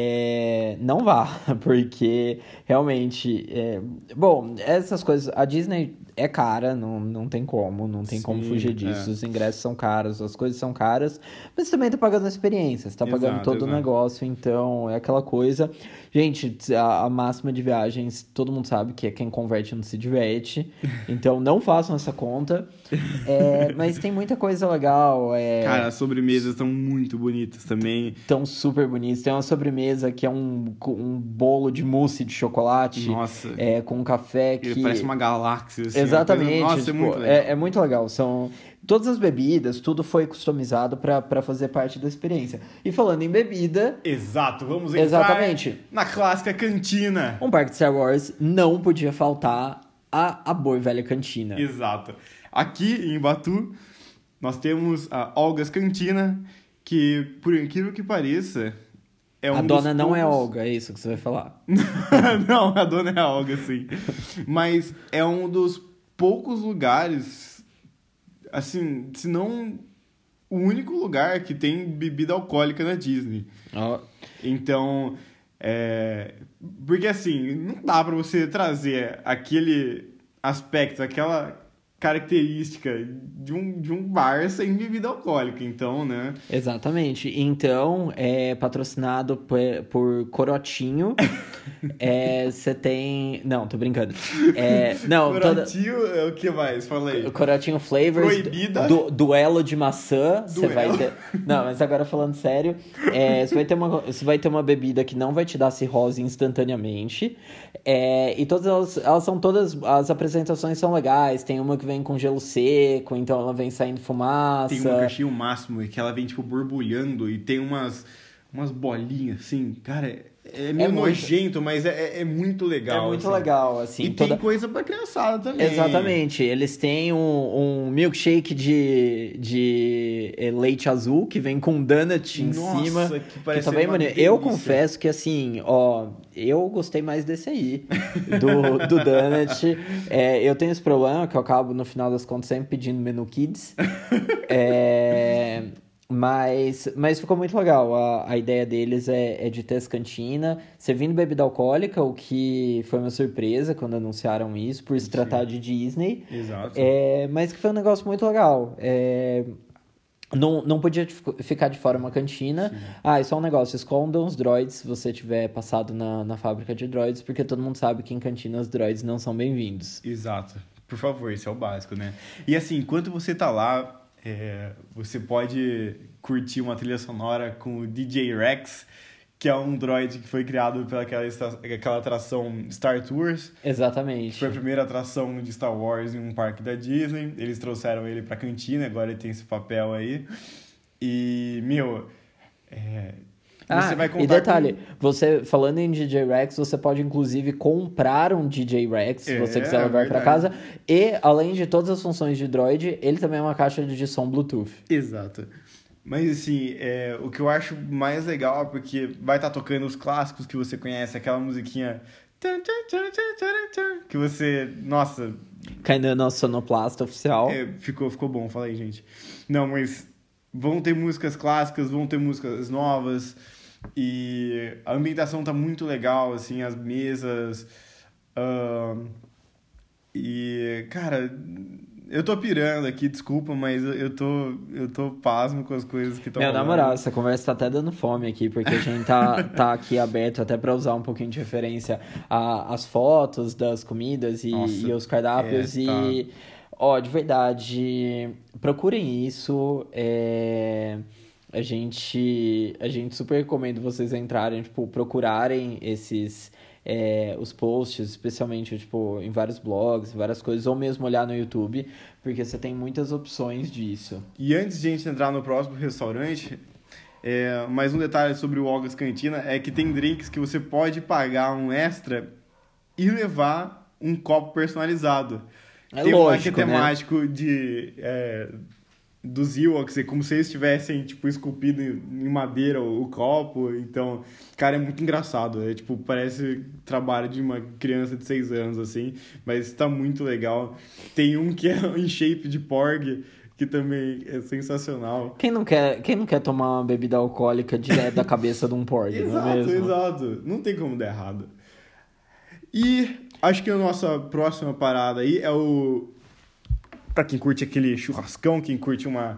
é, não vá, porque realmente, é, bom, essas coisas, a Disney, é cara, não, não tem como, não tem Sim, como fugir disso. é. Os ingressos são caros, as coisas são caras, mas você também tá pagando a experiência, você tá Exato, pagando todo exato. o negócio, então é aquela coisa. Gente, a, a máxima de viagens, todo mundo sabe que é quem converte não se diverte, então não façam essa conta. É, mas tem muita coisa legal. É... Cara, as sobremesas estão muito bonitas também. Tão super bonitos. Tem uma sobremesa que é um, um bolo de mousse de chocolate. Nossa. É, com um café que... Ele parece uma galáxia, assim. Exatamente. Uma coisa... Nossa, tipo, é muito legal. É, é muito legal. São... Todas as bebidas, tudo foi customizado pra, pra fazer parte da experiência. E falando em bebida... Exato, vamos entrar Exatamente. na clássica cantina. Um parque de Star Wars não podia faltar a, a boa e velha cantina. Exato. Aqui em Batu, nós temos a Olga's Cantina, que, por incrível que pareça, é um a dona dos não poucos... é Olga, é isso que você vai falar. Não, a dona é a Olga, sim. Mas é um dos poucos lugares, assim, se não o único lugar que tem bebida alcoólica na Disney. Oh. Então, é... porque assim, não dá pra você trazer aquele aspecto, aquela característica de um, de um bar sem bebida alcoólica, então, né? Exatamente. Então, é patrocinado por, por Corotinho. Você é, tem... Não, tô brincando. É, não, Corotinho, toda... o que mais? Fala aí. Corotinho Flavors. Proibida. Du, duelo de maçã. Você vai ter... Não, mas agora falando sério, é, você vai ter uma, você vai ter uma bebida que não vai te dar cirrose instantaneamente. É, e todas elas, elas são todas... As apresentações são legais. Tem uma que vem com gelo seco, então ela vem saindo fumaça. Tem uma que eu achei o máximo, que ela vem, tipo, borbulhando e tem umas, umas bolinhas, assim. Cara, é meio é nojento, muito... mas é, é muito legal. É muito assim. legal, assim. E toda... tem coisa pra criançada também. Exatamente. Eles têm um, um milkshake de, de leite azul, que vem com donut em Nossa, cima. que parece que tá bem uma maneiro. delícia. Eu confesso que, assim, ó... Eu gostei mais desse aí, do, do donut. É, eu tenho esse problema, que eu acabo, no final das contas, sempre pedindo menu kids. É... Mas, mas ficou muito legal. A, a ideia deles é, é de ter essa cantina, servindo bebida alcoólica, o que foi uma surpresa quando anunciaram isso, por se tratar de Disney. Exato. É, mas que foi um negócio muito legal. É, não, não podia ficar de fora uma cantina. Sim. Ah, e só um negócio, escondam os droids se você tiver passado na, na fábrica de droids, porque todo mundo sabe que em cantina os droids não são bem-vindos. Exato. Por favor, isso é o básico, né? E assim, enquanto você tá lá... É, você pode curtir uma trilha sonora com o D J Rex, que é um droid que foi criado pela aquela, aquela atração Star Tours. Exatamente. Foi a primeira atração de Star Wars em um parque da Disney. Eles trouxeram ele pra cantina, agora ele tem esse papel aí. E, meu... É... Você ah, vai contar e detalhe, com... você falando em D J Rex, você pode inclusive comprar um D J Rex, se é, você quiser levar é para casa. E, além de todas as funções de Droid, ele também é uma caixa de som Bluetooth. Exato. Mas, assim, é, o que eu acho mais legal é porque vai estar tá tocando os clássicos que você conhece, aquela musiquinha... Que você... Nossa... Cai no nosso sonoplasta oficial. É, ficou, ficou bom, fala aí, gente. Não, mas... Vão ter músicas clássicas, vão ter músicas novas e a ambientação tá muito legal, assim, as mesas uh, e, cara, eu tô pirando aqui, desculpa, mas eu tô, eu tô pasmo com as coisas que estão rolando. Meu, na moral, essa conversa tá até dando fome aqui, porque a gente tá, tá aqui aberto até pra usar um pouquinho de referência às fotos das comidas e, Nossa, e os cardápios é, tá. e... Ó, oh, de verdade, procurem isso, é... a, gente, a gente super recomenda vocês entrarem, tipo, procurarem esses, é, os posts, especialmente, tipo, em vários blogs, várias coisas, ou mesmo olhar no YouTube, porque você tem muitas opções disso. E antes de a gente entrar no próximo restaurante, é, mais um detalhe sobre o Olga's Cantina é que tem drinks que você pode pagar um extra e levar um copo personalizado. É tem lógico, um temático né? de, é, dos Ewoks, é como se eles tivessem, tipo, esculpido em madeira o, o copo. Então, cara, é muito engraçado. É, tipo, parece trabalho de uma criança de seis anos, assim. Mas tá muito legal. Tem um que é em shape de porg, que também é sensacional. Quem não quer, quem não quer tomar uma bebida alcoólica direto da cabeça de um porg, exato, não é mesmo? Exato, exato. Não tem como dar errado. E... Acho que a nossa próxima parada aí é o... Pra quem curte aquele churrascão, quem curte uma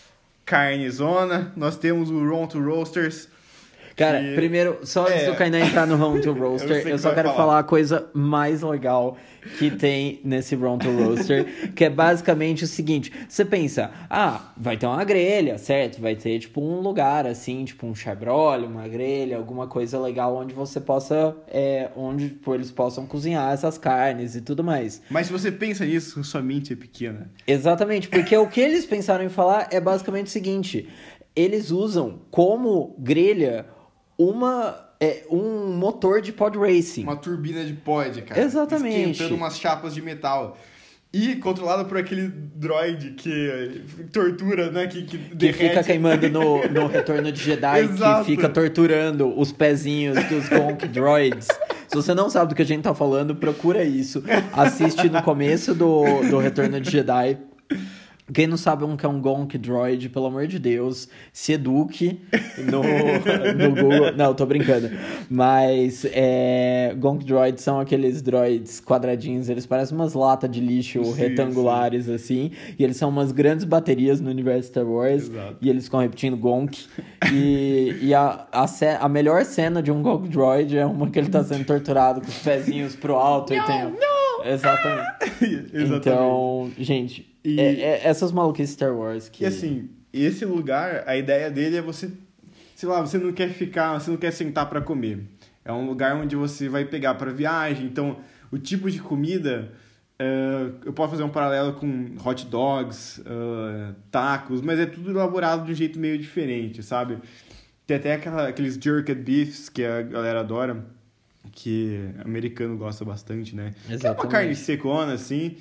carnezona, nós temos o Ronto Roasters. Cara, que... primeiro, só antes é... do Kainan entrar no Ronto Roaster, eu, eu só quero falar. falar a coisa mais legal que tem nesse Ronto Roaster, que é basicamente o seguinte, você pensa, ah, vai ter uma grelha, certo? Vai ter, tipo, um lugar, assim, tipo um charbroil, uma grelha, alguma coisa legal onde você possa, é, onde tipo, eles possam cozinhar essas carnes e tudo mais. Mas se você pensa nisso, sua mente é pequena. Exatamente, porque o que eles pensaram em falar é basicamente o seguinte, eles usam como grelha uma... É um motor de pod racing. Uma turbina de pod, cara. Exatamente. Esquentando umas chapas de metal. E controlado por aquele droid que tortura, né? Que, que, que derrete. fica queimando no, no Retorno de Jedi, Exato. Que fica torturando os pezinhos dos Gonk Droids. Se você não sabe do que a gente tá falando, procura isso. Assiste no começo do, do Retorno de Jedi. Quem não sabe o que é um Gonk Droid, pelo amor de Deus, se eduque no, no Google. Não, tô brincando. Mas é, Gonk Droids são aqueles droids quadradinhos, eles parecem umas latas de lixo sim, retangulares, sim. assim. E eles são umas grandes baterias no universo Star Wars. Exato. E eles ficam repetindo Gonk. E, e a, a, a melhor cena de um Gonk Droid é uma que ele tá sendo torturado com os pezinhos pro alto. Não, e tem... não! Exatamente. Exatamente. Então, gente... E... É, é, essas maluquices Star Wars que... E assim, esse lugar, a ideia dele é você... Sei lá, você não quer ficar... Você não quer sentar pra comer. É um lugar onde você vai pegar pra viagem. Então, o tipo de comida... Uh, eu posso fazer um paralelo com hot dogs, uh, tacos... Mas é tudo elaborado de um jeito meio diferente, sabe? Tem até aquela, aqueles jerked beefs que a galera adora. Que americano gosta bastante, né? Exatamente. Que é uma carne secona, assim...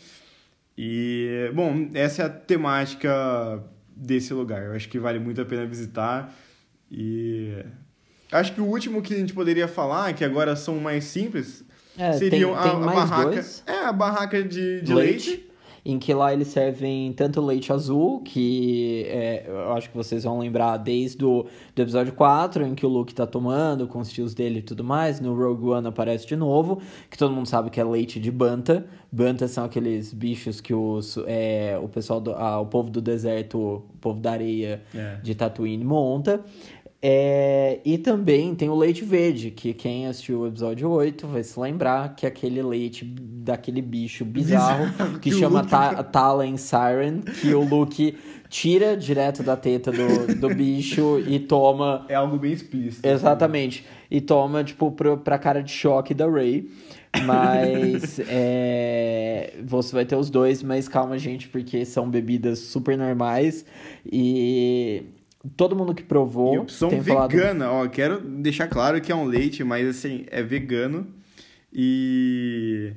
E, bom, essa é a temática desse lugar. Eu acho que vale muito a pena visitar. E acho que o último que a gente poderia falar, que agora são mais simples, é, seriam tem, tem a, a mais barraca. Dois. É, a barraca de, de leite. leite. Em que lá eles servem tanto leite azul, que é, eu acho que vocês vão lembrar desde o do episódio quatro, em que o Luke tá tomando, com os tios dele e tudo mais. No Rogue One aparece de novo, que todo mundo sabe que é leite de Banta. Banta são aqueles bichos que os, é, o pessoal, do, ah, o povo do deserto, o povo da areia é. de Tatooine monta. É, e também tem o leite verde, que quem assistiu o episódio oito vai se lembrar que é aquele leite daquele bicho bizarro, bizarro que, que chama Luke... Ta- Talon Siren, que o Luke tira direto da teta do, do bicho e toma... É algo bem explícito. Exatamente. Assim. E toma, tipo, pra, pra cara de choque da Rey. Mas é, você vai ter os dois, mas calma, gente, porque são bebidas super normais e... Todo mundo que provou... E opção tem vegana, falado... ó, quero deixar claro que é um leite, mas assim, é vegano e...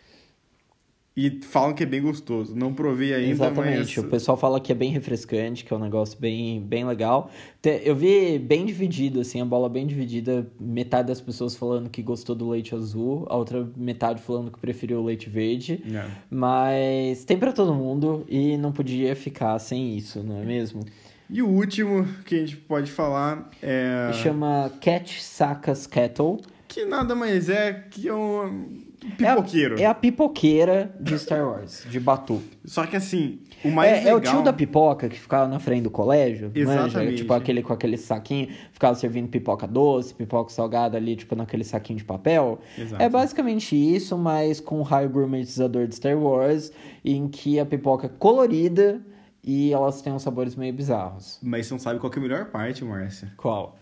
E falam que é bem gostoso. Não provei ainda, Exatamente, mas... o pessoal fala que é bem refrescante, que é um negócio bem, bem legal. Eu vi bem dividido, assim, a bola bem dividida. Metade das pessoas falando que gostou do leite azul, a outra metade falando que preferiu o leite verde. É. Mas tem pra todo mundo e não podia ficar sem isso, não é mesmo? E o último que a gente pode falar é... Chama Cat Sacas Kettle. Que nada mais é que um pipoqueiro. É a, é a pipoqueira de Star Wars, de Batu. Só que assim, o mais é, legal... É o tio da pipoca que ficava na frente do colégio. Exatamente. Manja? Tipo aquele com aquele saquinho, ficava servindo pipoca doce, pipoca salgada ali, tipo naquele saquinho de papel. Exato. É basicamente isso, mas com o raio gourmetizador de Star Wars, em que a pipoca é colorida... E elas têm uns sabores meio bizarros. Mas você não sabe qual que é a melhor parte, Márcia? Qual?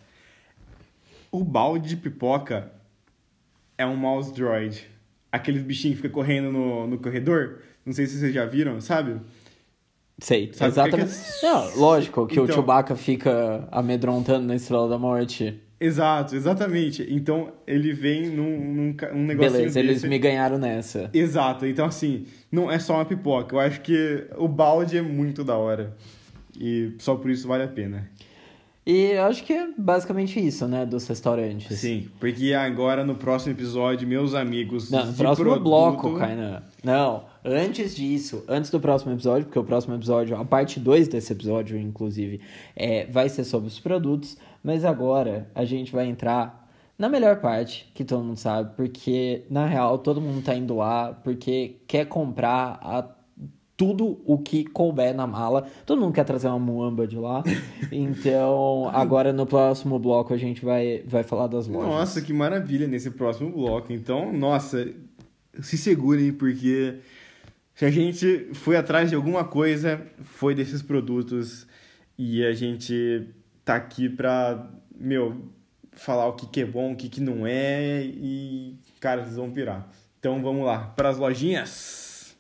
O balde de pipoca é um mouse droid. Aqueles bichinhos que ficam correndo no, no corredor. Não sei se vocês já viram, sabe? Sei, sabe exatamente. Que é... Não, lógico que então... o Chewbacca fica amedrontando na Estrela da Morte. Exato, exatamente. Então, ele vem num, num um negocinho Beleza, desse. eles me ganharam nessa. Exato. Então, assim, não é só uma pipoca. Eu acho que o balde é muito da hora. E só por isso vale a pena. E eu acho que é basicamente isso, né, dos restaurantes. Sim, porque agora no próximo episódio, meus amigos... Não, no próximo produto... bloco, Kainan. Não, antes disso, antes do próximo episódio, porque o próximo episódio, a parte dois desse episódio, inclusive, é, vai ser sobre os produtos, mas agora a gente vai entrar na melhor parte, que todo mundo sabe, porque, na real, todo mundo tá indo lá porque quer comprar a, tudo o que couber na mala. Todo mundo quer trazer uma muamba de lá. Então, agora no próximo bloco a gente vai, vai falar das lojas. Nossa, que maravilha nesse próximo bloco. Então, nossa, se segurem, porque se a gente foi atrás de alguma coisa, foi desses produtos. E a gente tá aqui pra, meu, falar o que, que é bom, o que, que não é. E, cara, vocês vão pirar. Então, vamos lá, para as lojinhas.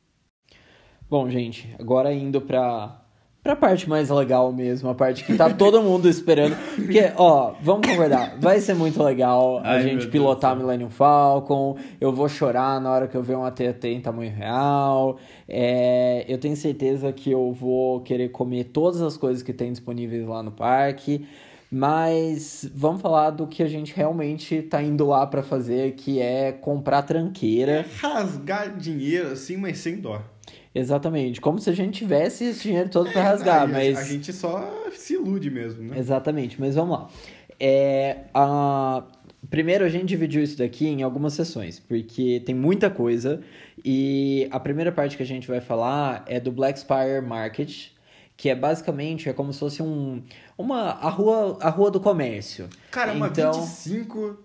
Bom, gente, agora indo pra, pra parte mais legal mesmo, a parte que tá todo mundo esperando. Porque, ó, vamos concordar, vai ser muito legal a Ai, gente pilotar a Millennium Falcon. Eu vou chorar na hora que eu ver um A T A T em tamanho real. É, eu tenho certeza que eu vou querer comer todas as coisas que tem disponíveis lá no parque. Mas vamos falar do que a gente realmente tá indo lá pra fazer, que é comprar tranqueira. Rasgar dinheiro assim, mas sem dó. Exatamente, como se a gente tivesse esse dinheiro todo pra É, rasgar, a, mas... a gente só se ilude mesmo, né? Exatamente, mas vamos lá. É, a... Primeiro, a gente dividiu isso daqui em algumas sessões, porque tem muita coisa, e a primeira parte que a gente vai falar é do Black Spire Market, que é basicamente, é como se fosse um, uma, a, rua, a rua do comércio. Cara, é uma então, vinte e cinco...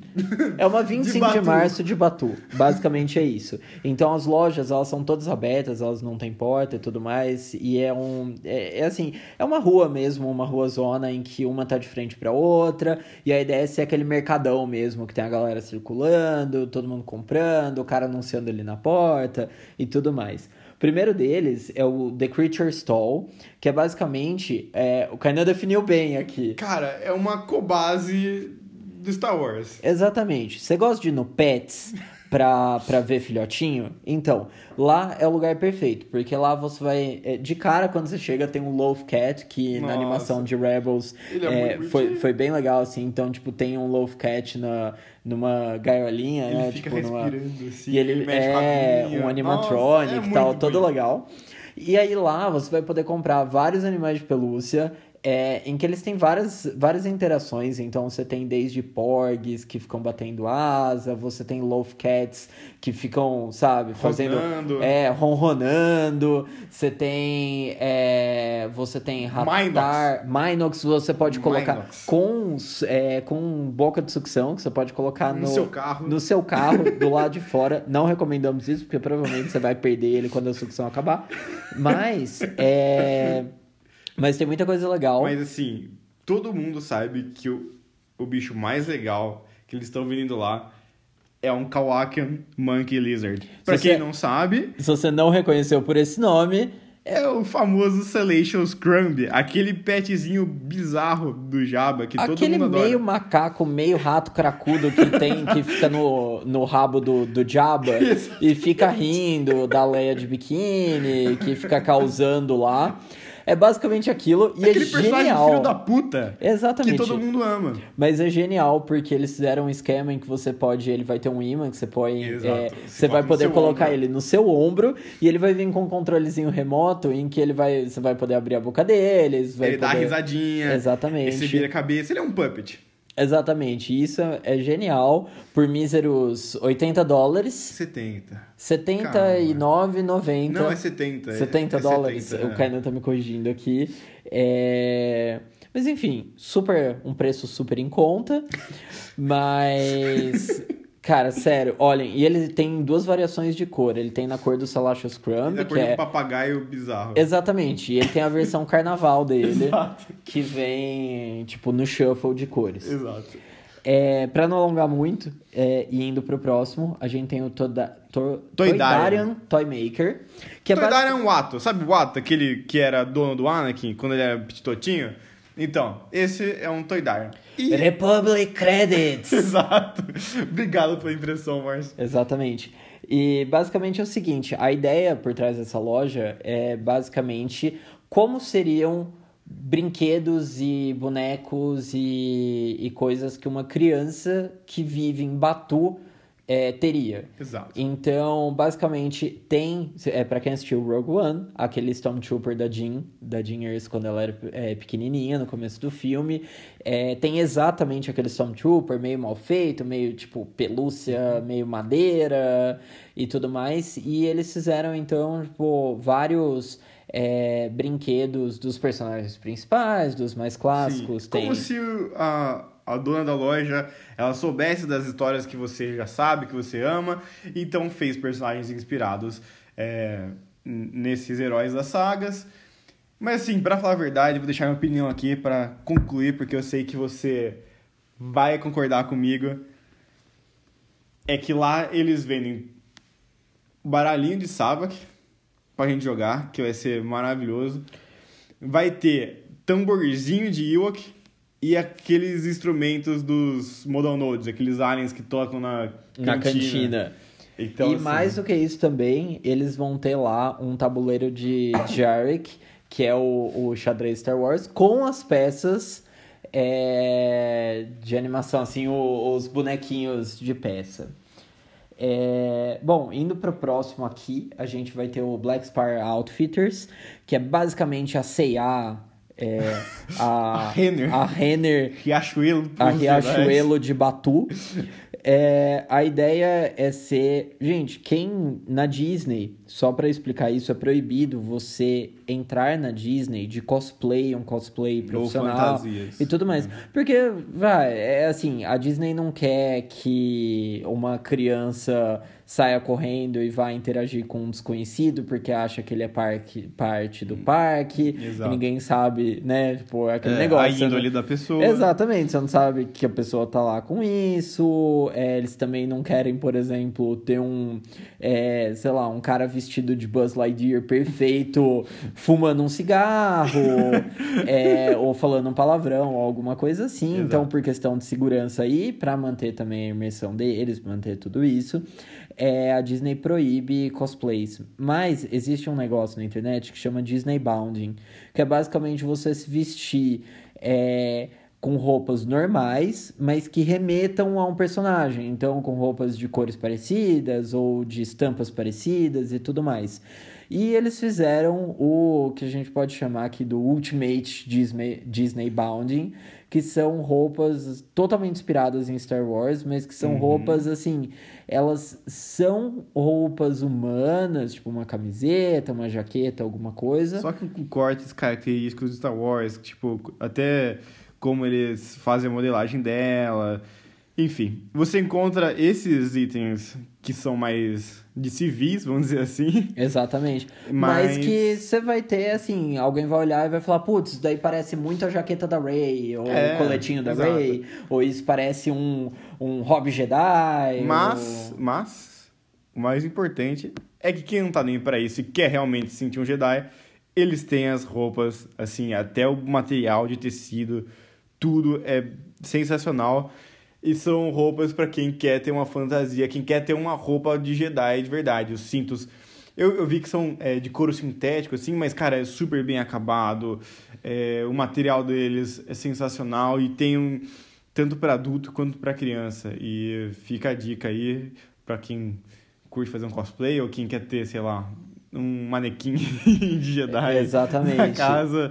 É uma vinte e cinco de, de março de Batu, basicamente é isso. Então as lojas, elas são todas abertas, elas não têm porta e tudo mais, e é um, é, é assim, é uma rua mesmo, uma rua zona em que uma tá de frente pra outra, e a ideia é ser aquele mercadão mesmo, que tem a galera circulando, todo mundo comprando, o cara anunciando ali na porta e tudo mais. O primeiro deles é o The Creature Stall, que é basicamente, é, o Kainan definiu bem aqui. Cara, é uma cobase do Star Wars. Exatamente. Você gosta de ir no Pets pra, pra ver filhotinho? Então, lá é o lugar perfeito, porque lá você vai... É, de cara, quando você chega, tem um Loaf Cat, que Nossa. Na animação de Rebels Ele é é, muito foi, foi bem legal, assim. Então, tipo, tem um Loaf Cat na, numa gaiolinha, ele né? Fica Tipo, numa... respirando assim, E ele, ele mexe é com a um linha. animatronic Nossa, é e tal, muito todo bonito. legal. E aí lá você vai poder comprar vários animais de pelúcia, É, em que eles têm várias, várias interações. Então você tem desde porgs que ficam batendo asa, você tem loaf cats que ficam, sabe, fazendo Rosnando. é, ronronando, você tem é, você tem ratar, Minox, você pode colocar Minox. com, é, com boca de sucção, que você pode colocar No no, seu carro. no seu carro, do lado de fora. Não recomendamos isso, porque provavelmente você vai perder ele quando a sucção acabar, mas é... Mas tem muita coisa legal. Mas assim, todo mundo sabe que o, o bicho mais legal que eles estão vendendo lá é um Kawakian Monkey Lizard. Pra Se quem você- não sabe, Se você não reconheceu por esse nome, é o famoso Salacious Crumb, aquele petzinho bizarro do Jabba que todo aquele mundo adora. meio macaco, meio rato cracudo que tem, que fica no, no rabo do, do Jabba e fica rindo da Leia de biquíni, que fica causando lá. É basicamente aquilo e Aquele é personagem genial. filho da puta Exatamente. que todo mundo ama. Mas é genial porque eles fizeram um esquema em que você pode, ele vai ter um imã que você põe, Exato. é, Você você vai coloca no poder seu colocar ombro. ele no seu ombro e ele vai vir com um controlezinho remoto em que ele vai, você vai poder abrir a boca deles, vai Ele dá poder... risadinha, Exatamente. esse vira a cabeça, ele é um puppet. Exatamente, isso é genial. Por míseros oitenta dólares, setenta. setenta e nove reais e noventa Não, é centavos. setenta. setenta é dólares, setenta, o Kainan tá me corrigindo aqui. É... Mas enfim, super, um preço super em conta. Mas, cara, sério, olhem, e ele tem duas variações de cor. Ele tem na cor do Salacious Crumb, Da que cor de é... um papagaio bizarro. Exatamente, e ele tem a versão carnaval dele, Exato. que vem, tipo, no shuffle de cores. Exato. É, pra não alongar muito, é, e indo pro próximo, a gente tem o Toda, to, Toydarian. Toydarian Toy Maker, que é Toydarian basic- é um Watto. Sabe o Watto? Aquele que era dono do Anakin, quando ele era pititotinho? Então, esse é um Toydarian. E... Republic Credits! Exato. Obrigado pela impressão, Márcio. Exatamente. E basicamente é o seguinte, a ideia por trás dessa loja é basicamente como seriam brinquedos e bonecos e, e coisas que uma criança que vive em Batu É, teria. Exato. Então, basicamente, tem... É, pra quem assistiu Rogue One, aquele Stormtrooper da Jean, da Jean Erso, quando ela era é, pequenininha, no começo do filme. É, tem exatamente aquele Stormtrooper meio mal feito, meio, tipo, pelúcia, meio madeira e tudo mais. E eles fizeram, então, tipo, vários... É, brinquedos dos personagens principais, dos mais clássicos. Sim. Tem... Como se a, a dona da loja ela soubesse das histórias que você já sabe, que você ama, então fez personagens inspirados é, nesses heróis das sagas. Mas assim, pra falar a verdade, vou deixar minha opinião aqui pra concluir, porque eu sei que você vai concordar comigo. É que lá eles vendem baralhinho de Sabak pra gente jogar, que vai ser maravilhoso. Vai ter tamborzinho de Ewok e aqueles instrumentos dos Modal Nodes, aqueles aliens que tocam na cantina. Na cantina. Então, e assim... mais do que isso também, eles vão ter lá um tabuleiro de Jarek, que é o, o xadrez Star Wars, com as peças é, de animação, assim, o, os bonequinhos de peça. É, bom, indo para o próximo aqui, a gente vai ter o Black Spire Outfitters, que é basicamente a C e A, é, a, a Renner, a Renner, Riachuelo, a Riachuelo de Batu. É, a ideia é ser... Gente, quem na Disney, só pra explicar isso, é proibido você entrar na Disney de cosplay, um cosplay profissional e tudo mais. Porque, vai, é assim, a Disney não quer que uma criança saia correndo e vá interagir com um desconhecido porque acha que ele é parque, parte do parque. Exato. E ninguém sabe, né? Tipo, aquele é, negócio. A índole da pessoa. Exatamente, você não sabe que a pessoa tá lá com isso. É, eles também não querem, por exemplo, ter um, é, sei lá, um cara vestido de Buzz Lightyear perfeito, fumando um cigarro, é, ou falando um palavrão, ou alguma coisa assim. Exato. Então, por questão de segurança aí, pra manter também a imersão deles, manter tudo isso, é, a Disney proíbe cosplays. Mas existe um negócio na internet que chama Disney Bounding, que é basicamente você se vestir é, com roupas normais, mas que remetam a um personagem. Então, com roupas de cores parecidas ou de estampas parecidas e tudo mais. E eles fizeram o que a gente pode chamar aqui do Ultimate Disney, Disney Bounding, que são roupas totalmente inspiradas em Star Wars, mas que são uhum. roupas, assim, elas são roupas humanas, tipo uma camiseta, uma jaqueta, alguma coisa. Só que com cortes característicos de Star Wars, tipo, até como eles fazem a modelagem dela. Enfim, você encontra esses itens que são mais de civis, vamos dizer assim. Exatamente. Mas, Mas que você vai ter, assim, alguém vai olhar e vai falar, putz, isso daí parece muito a jaqueta da Rey, ou é, o coletinho da exato. Rey, ou isso parece um, um hobby Jedi. Mas, ou... mas, o mais importante é que quem não tá nem pra isso e quer realmente se sentir um Jedi, eles têm as roupas, assim, até o material de tecido, tudo é sensacional. E são roupas para quem quer ter uma fantasia, quem quer ter uma roupa de Jedi de verdade. Os cintos, eu, eu vi que são é, de couro sintético, assim, mas, cara, é super bem acabado. É, o material deles é sensacional e tem um, tanto para adulto quanto para criança. E fica a dica aí para quem curte fazer um cosplay ou quem quer ter, sei lá, um manequim de Jedi Exatamente. na casa.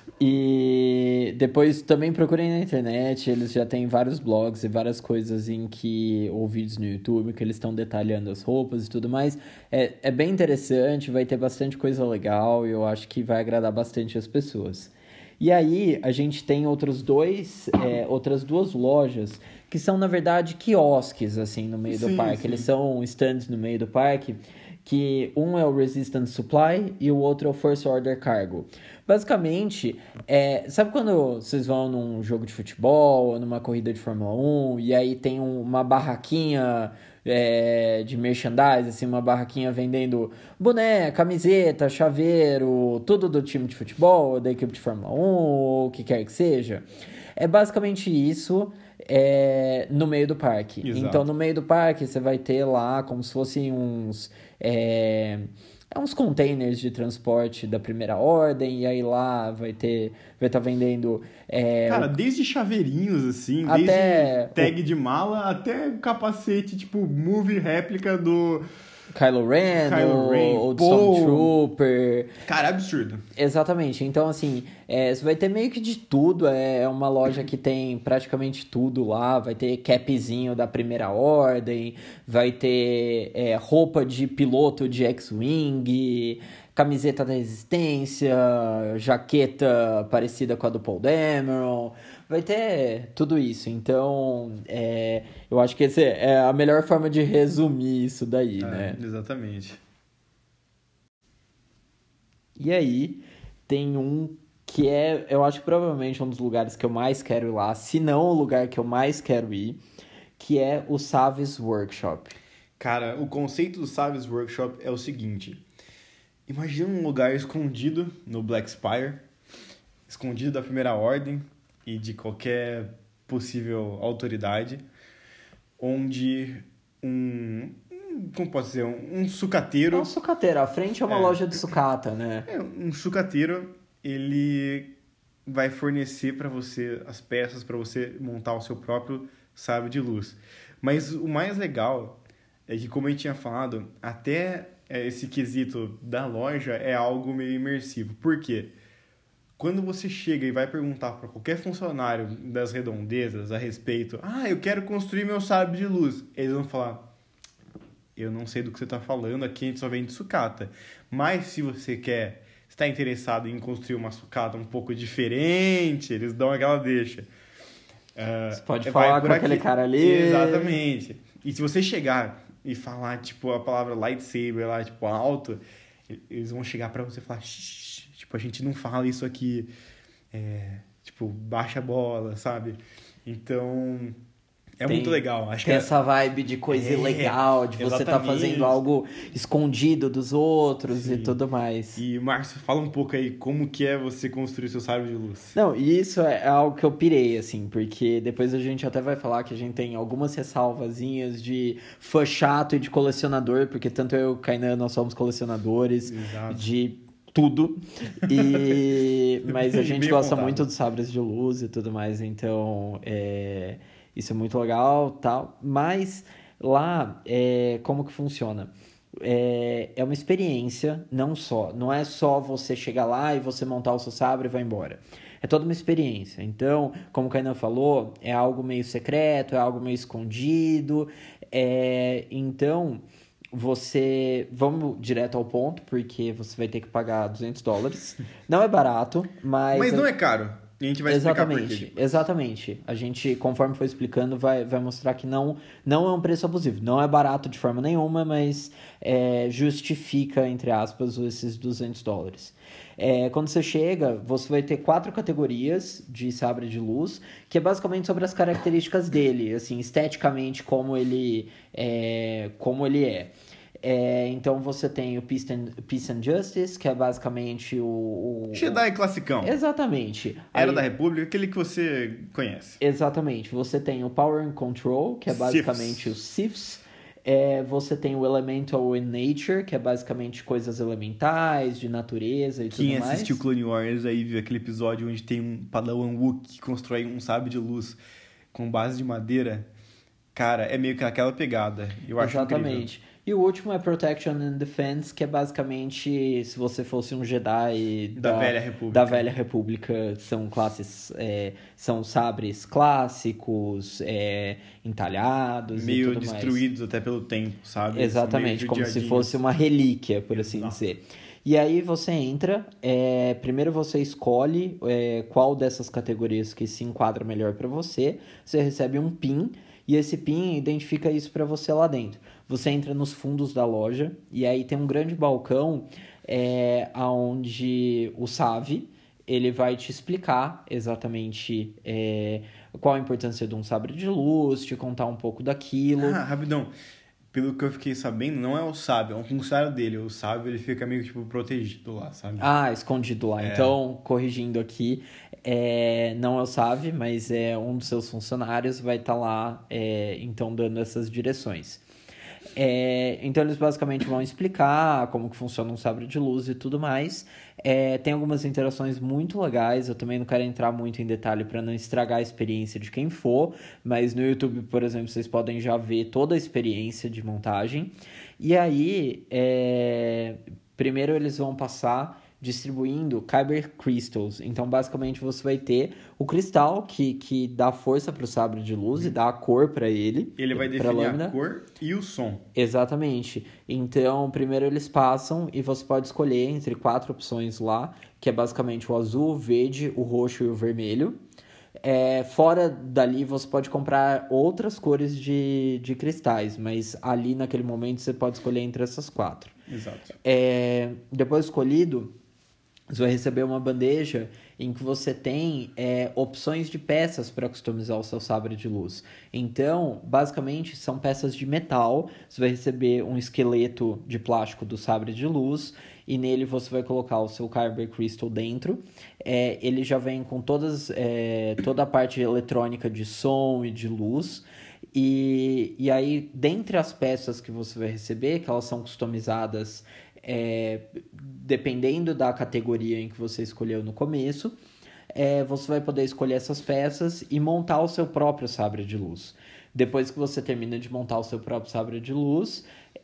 E depois também procurem na internet, eles já têm vários blogs e várias coisas em que, ou vídeos no YouTube, que eles estão detalhando as roupas e tudo mais. É, é bem interessante, vai ter bastante coisa legal e eu acho que vai agradar bastante as pessoas. E aí, a gente tem outros dois, é, outras duas lojas que são, na verdade, quiosques, assim, no meio sim, do parque. Sim. Eles são stands no meio do parque, que um é o Resistance Supply e o outro é o First Order Cargo. Basicamente, é, sabe quando vocês vão num jogo de futebol ou numa corrida de Fórmula um e aí tem um, uma barraquinha é, de merchandise, assim, uma barraquinha vendendo boné, camiseta, chaveiro, tudo do time de futebol, da equipe de Fórmula um, ou o que quer que seja? É basicamente isso. É, no meio do parque. Exato. Então, no meio do parque, você vai ter lá como se fossem uns... É, é uns containers de transporte da primeira ordem, e aí lá vai ter, vai estar vendendo... É, Cara, desde chaveirinhos, assim, até desde tag o... de mala, até capacete, tipo, movie réplica do... Kylo Ren, Kylo Ren. ou do Stormtrooper. Cara, absurdo. Exatamente. Então, assim, é, você vai ter meio que de tudo. É uma loja que tem praticamente tudo lá. Vai ter capzinho da primeira ordem, vai ter é, roupa de piloto de X-Wing, camiseta da Resistência, jaqueta parecida com a do Paul Dameron. Vai ter tudo isso. Então, é, eu acho que essa é a melhor forma de resumir isso daí, é, né? Exatamente. E aí, tem um que é, eu acho que provavelmente um dos lugares que eu mais quero ir lá, se não o lugar que eu mais quero ir, que é o Savi's Workshop. Cara, o conceito do Savi's Workshop é o seguinte. Imagina um lugar escondido no Black Spire, escondido da Primeira Ordem e de qualquer possível autoridade, onde um, como pode ser, um, um sucateiro... É um sucateiro, à frente é uma é, loja de sucata, né? É, um sucateiro, ele vai fornecer para você as peças para você montar o seu próprio sabre de luz. Mas o mais legal é que, como a gente tinha falado, até esse quesito da loja é algo meio imersivo. Por quê? Quando você chega e vai perguntar para qualquer funcionário das redondezas a respeito, ah, eu quero construir meu sabre de luz, eles vão falar, eu não sei do que você está falando, aqui a gente só vende sucata. Mas se você quer, está interessado em construir uma sucata um pouco diferente, eles dão aquela deixa. Uh, você pode falar com aqui. Aquele cara ali. Exatamente. E se você chegar e falar, tipo, a palavra lightsaber lá, tipo, alto, eles vão chegar para você e falar, shh, tipo, a gente não fala isso aqui, é, tipo, baixa a bola, sabe? Então, é tem, muito legal. Acho tem que essa é... vibe de coisa é, legal, de você estar tá fazendo algo escondido dos outros. Sim. E tudo mais. E, Márcio, fala um pouco aí, como que é você construir seu sabre de luz? Não, isso é algo que eu pirei, assim, porque depois a gente até vai falar que a gente tem algumas ressalvazinhas de fã chato e de colecionador, porque tanto eu e o Kainan, nós somos colecionadores. Exato. De tudo, e... mas a gente gosta montado. muito dos sabres de luz e tudo mais, então é... isso é muito legal, tal. Mas lá, é... como que funciona? É... é uma experiência, não só, não é só você chegar lá e você montar o seu sabre e vai embora. É toda uma experiência. Então, como o Kainan falou, é algo meio secreto, é algo meio escondido, é... então... Você... Vamos direto ao ponto, porque você vai ter que pagar duzentos dólares. Não é barato, mas... Mas não é caro. E a gente vai exatamente, explicar por quê. Exatamente. A gente, conforme for explicando, vai, vai mostrar que não, não é um preço abusivo. Não é barato de forma nenhuma, mas é, justifica, entre aspas, esses duzentos dólares. É, quando você chega, você vai ter quatro categorias de sabre de luz, que é basicamente sobre as características dele, assim, esteticamente, como ele é. Como ele é. É, então você tem o Peace and, Peace and Justice, que é basicamente o... o Jedi classicão. Exatamente. Era Aí, da República, aquele que você conhece. Exatamente. Você tem o Power and Control, que é basicamente os Siths. É, você tem o Elemental in Nature, que é basicamente coisas elementais, de natureza e Quem tudo mais. Quem assistiu Clone Wars aí viu aquele episódio onde tem um Padawan Wookiee que constrói um sabre de luz com base de madeira. Cara, é meio que aquela pegada. Eu acho Exatamente. Incrível. E o último é Protection and Defense, que é basicamente se você fosse um Jedi da, da, Velha República. Da Velha República, são classes, é, são sabres clássicos, é, entalhados meio e tudo destruídos mais. até pelo tempo, sabe? Exatamente, como se fosse uma relíquia, por assim Exato. dizer. E aí você entra, é, primeiro você escolhe é, qual dessas categorias que se enquadra melhor para você, você recebe um pin, e esse pin identifica isso para você lá dentro. Você entra nos fundos da loja e aí tem um grande balcão é, onde o Savi ele vai te explicar exatamente é, qual a importância de um sabre de luz, te contar um pouco daquilo. Ah, rapidão. Pelo que eu fiquei sabendo, não é o sábio, é um funcionário dele. O sábio, ele fica meio, tipo, protegido lá, sabe? Ah, escondido lá. É. Então, corrigindo aqui, é, não é o sábio, mas é um dos seus funcionários, vai estar tá lá, é, então, dando essas direções. É, então eles basicamente vão explicar como que funciona um sabre de luz e tudo mais. É, tem algumas interações muito legais, eu também não quero entrar muito em detalhe para não estragar a experiência de quem for, mas no YouTube, por exemplo, vocês podem já ver toda a experiência de montagem. E aí, é, primeiro eles vão passar distribuindo Kyber Crystals. Então, basicamente, você vai ter o cristal que, que dá força para o sabre de luz e dá a cor para ele. Ele vai definir a cor e o som. Exatamente. Então, primeiro eles passam e você pode escolher entre quatro opções lá, que é basicamente o azul, o verde, o roxo e o vermelho. É, fora dali, você pode comprar outras cores de, de cristais, mas ali, naquele momento, você pode escolher entre essas quatro. Exato. É, depois escolhido, você vai receber uma bandeja em que você tem é, opções de peças para customizar o seu sabre de luz. Então, basicamente, são peças de metal. Você vai receber um esqueleto de plástico do sabre de luz e nele você vai colocar o seu Kyber Crystal dentro. É, ele já vem com todas, é, toda a parte eletrônica de som e de luz. E, e aí, dentre as peças que você vai receber, que elas são customizadas é, dependendo da categoria em que você escolheu no começo, é, você vai poder escolher essas peças e montar o seu próprio sabre de luz. Depois que você termina de montar o seu próprio sabre de luz,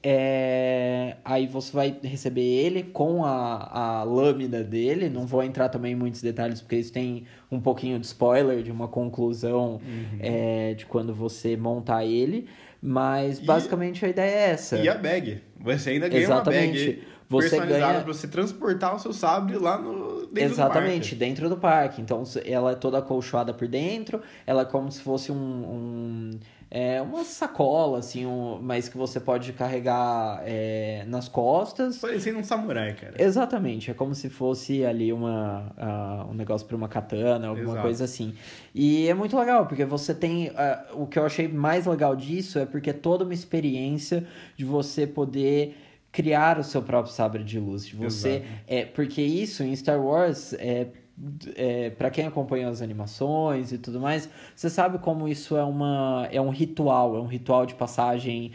é, aí você vai receber ele com a, a lâmina dele. Não vou entrar também em muitos detalhes, porque isso tem um pouquinho de spoiler, de uma conclusão uhum. é, de quando você montar ele. Mas basicamente e, a ideia é essa. E a bag. Você ainda ganha Exatamente. uma bag você personalizada ganha... para você transportar o seu sabre lá no dentro Exatamente, do parque. dentro do parque. Então ela é toda acolchoada por dentro, ela é como se fosse um, um é, uma sacola, assim, um, mas que você pode carregar é, nas costas. Parecendo um samurai, cara. Exatamente, é como se fosse ali uma, uh, um negócio para uma katana, alguma Exato. Coisa assim. E é muito legal, porque você tem... Uh, o que eu achei mais legal disso é porque é toda uma experiência de você poder criar o seu próprio sabre de luz. De você, é, porque isso em Star Wars... É, É, para quem acompanha as animações e tudo mais, você sabe como isso é, uma, é um ritual, é um ritual de passagem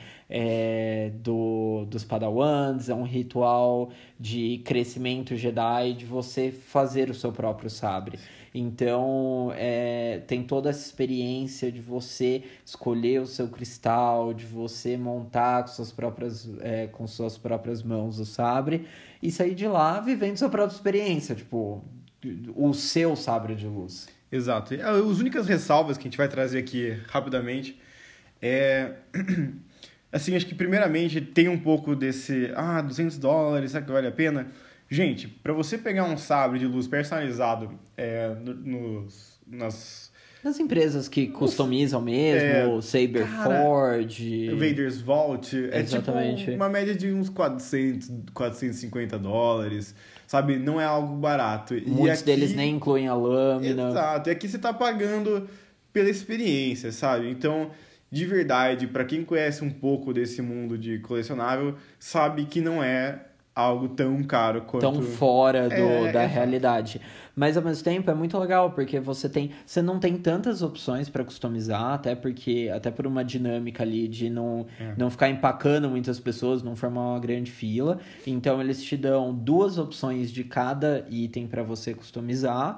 é, do, dos Padawans, é um ritual de crescimento Jedi, de você fazer o seu próprio sabre. Então, é, tem toda essa experiência de você escolher o seu cristal, de você montar com suas próprias, é, com suas próprias mãos o sabre e sair de lá vivendo sua própria experiência, tipo... o seu sabre de luz. Exato. As únicas ressalvas que a gente vai trazer aqui rapidamente é... assim, acho que primeiramente tem um pouco desse... Ah, duzentos dólares, será que vale a pena? Gente, para você pegar um sabre de luz personalizado é, nos, nas... nas empresas que customizam mesmo, é, Saber cara, Forge... Vader's Vault, é Exatamente. Tipo uma média de uns quatrocentos, quatrocentos e cinquenta dólares... Sabe, não é algo barato. Muitos e aqui, deles nem incluem a lâmina. Exato. E aqui você tá pagando pela experiência, sabe? Então, de verdade, para quem conhece um pouco desse mundo de colecionável, sabe que não é algo tão caro quanto... tão fora do, é, da é realidade. Mas, ao mesmo tempo, é muito legal, porque você tem... Você não tem tantas opções para customizar, até porque... Até por uma dinâmica ali de não, é. não ficar empacando muitas pessoas, não formar uma grande fila. Então, eles te dão duas opções de cada item para você customizar.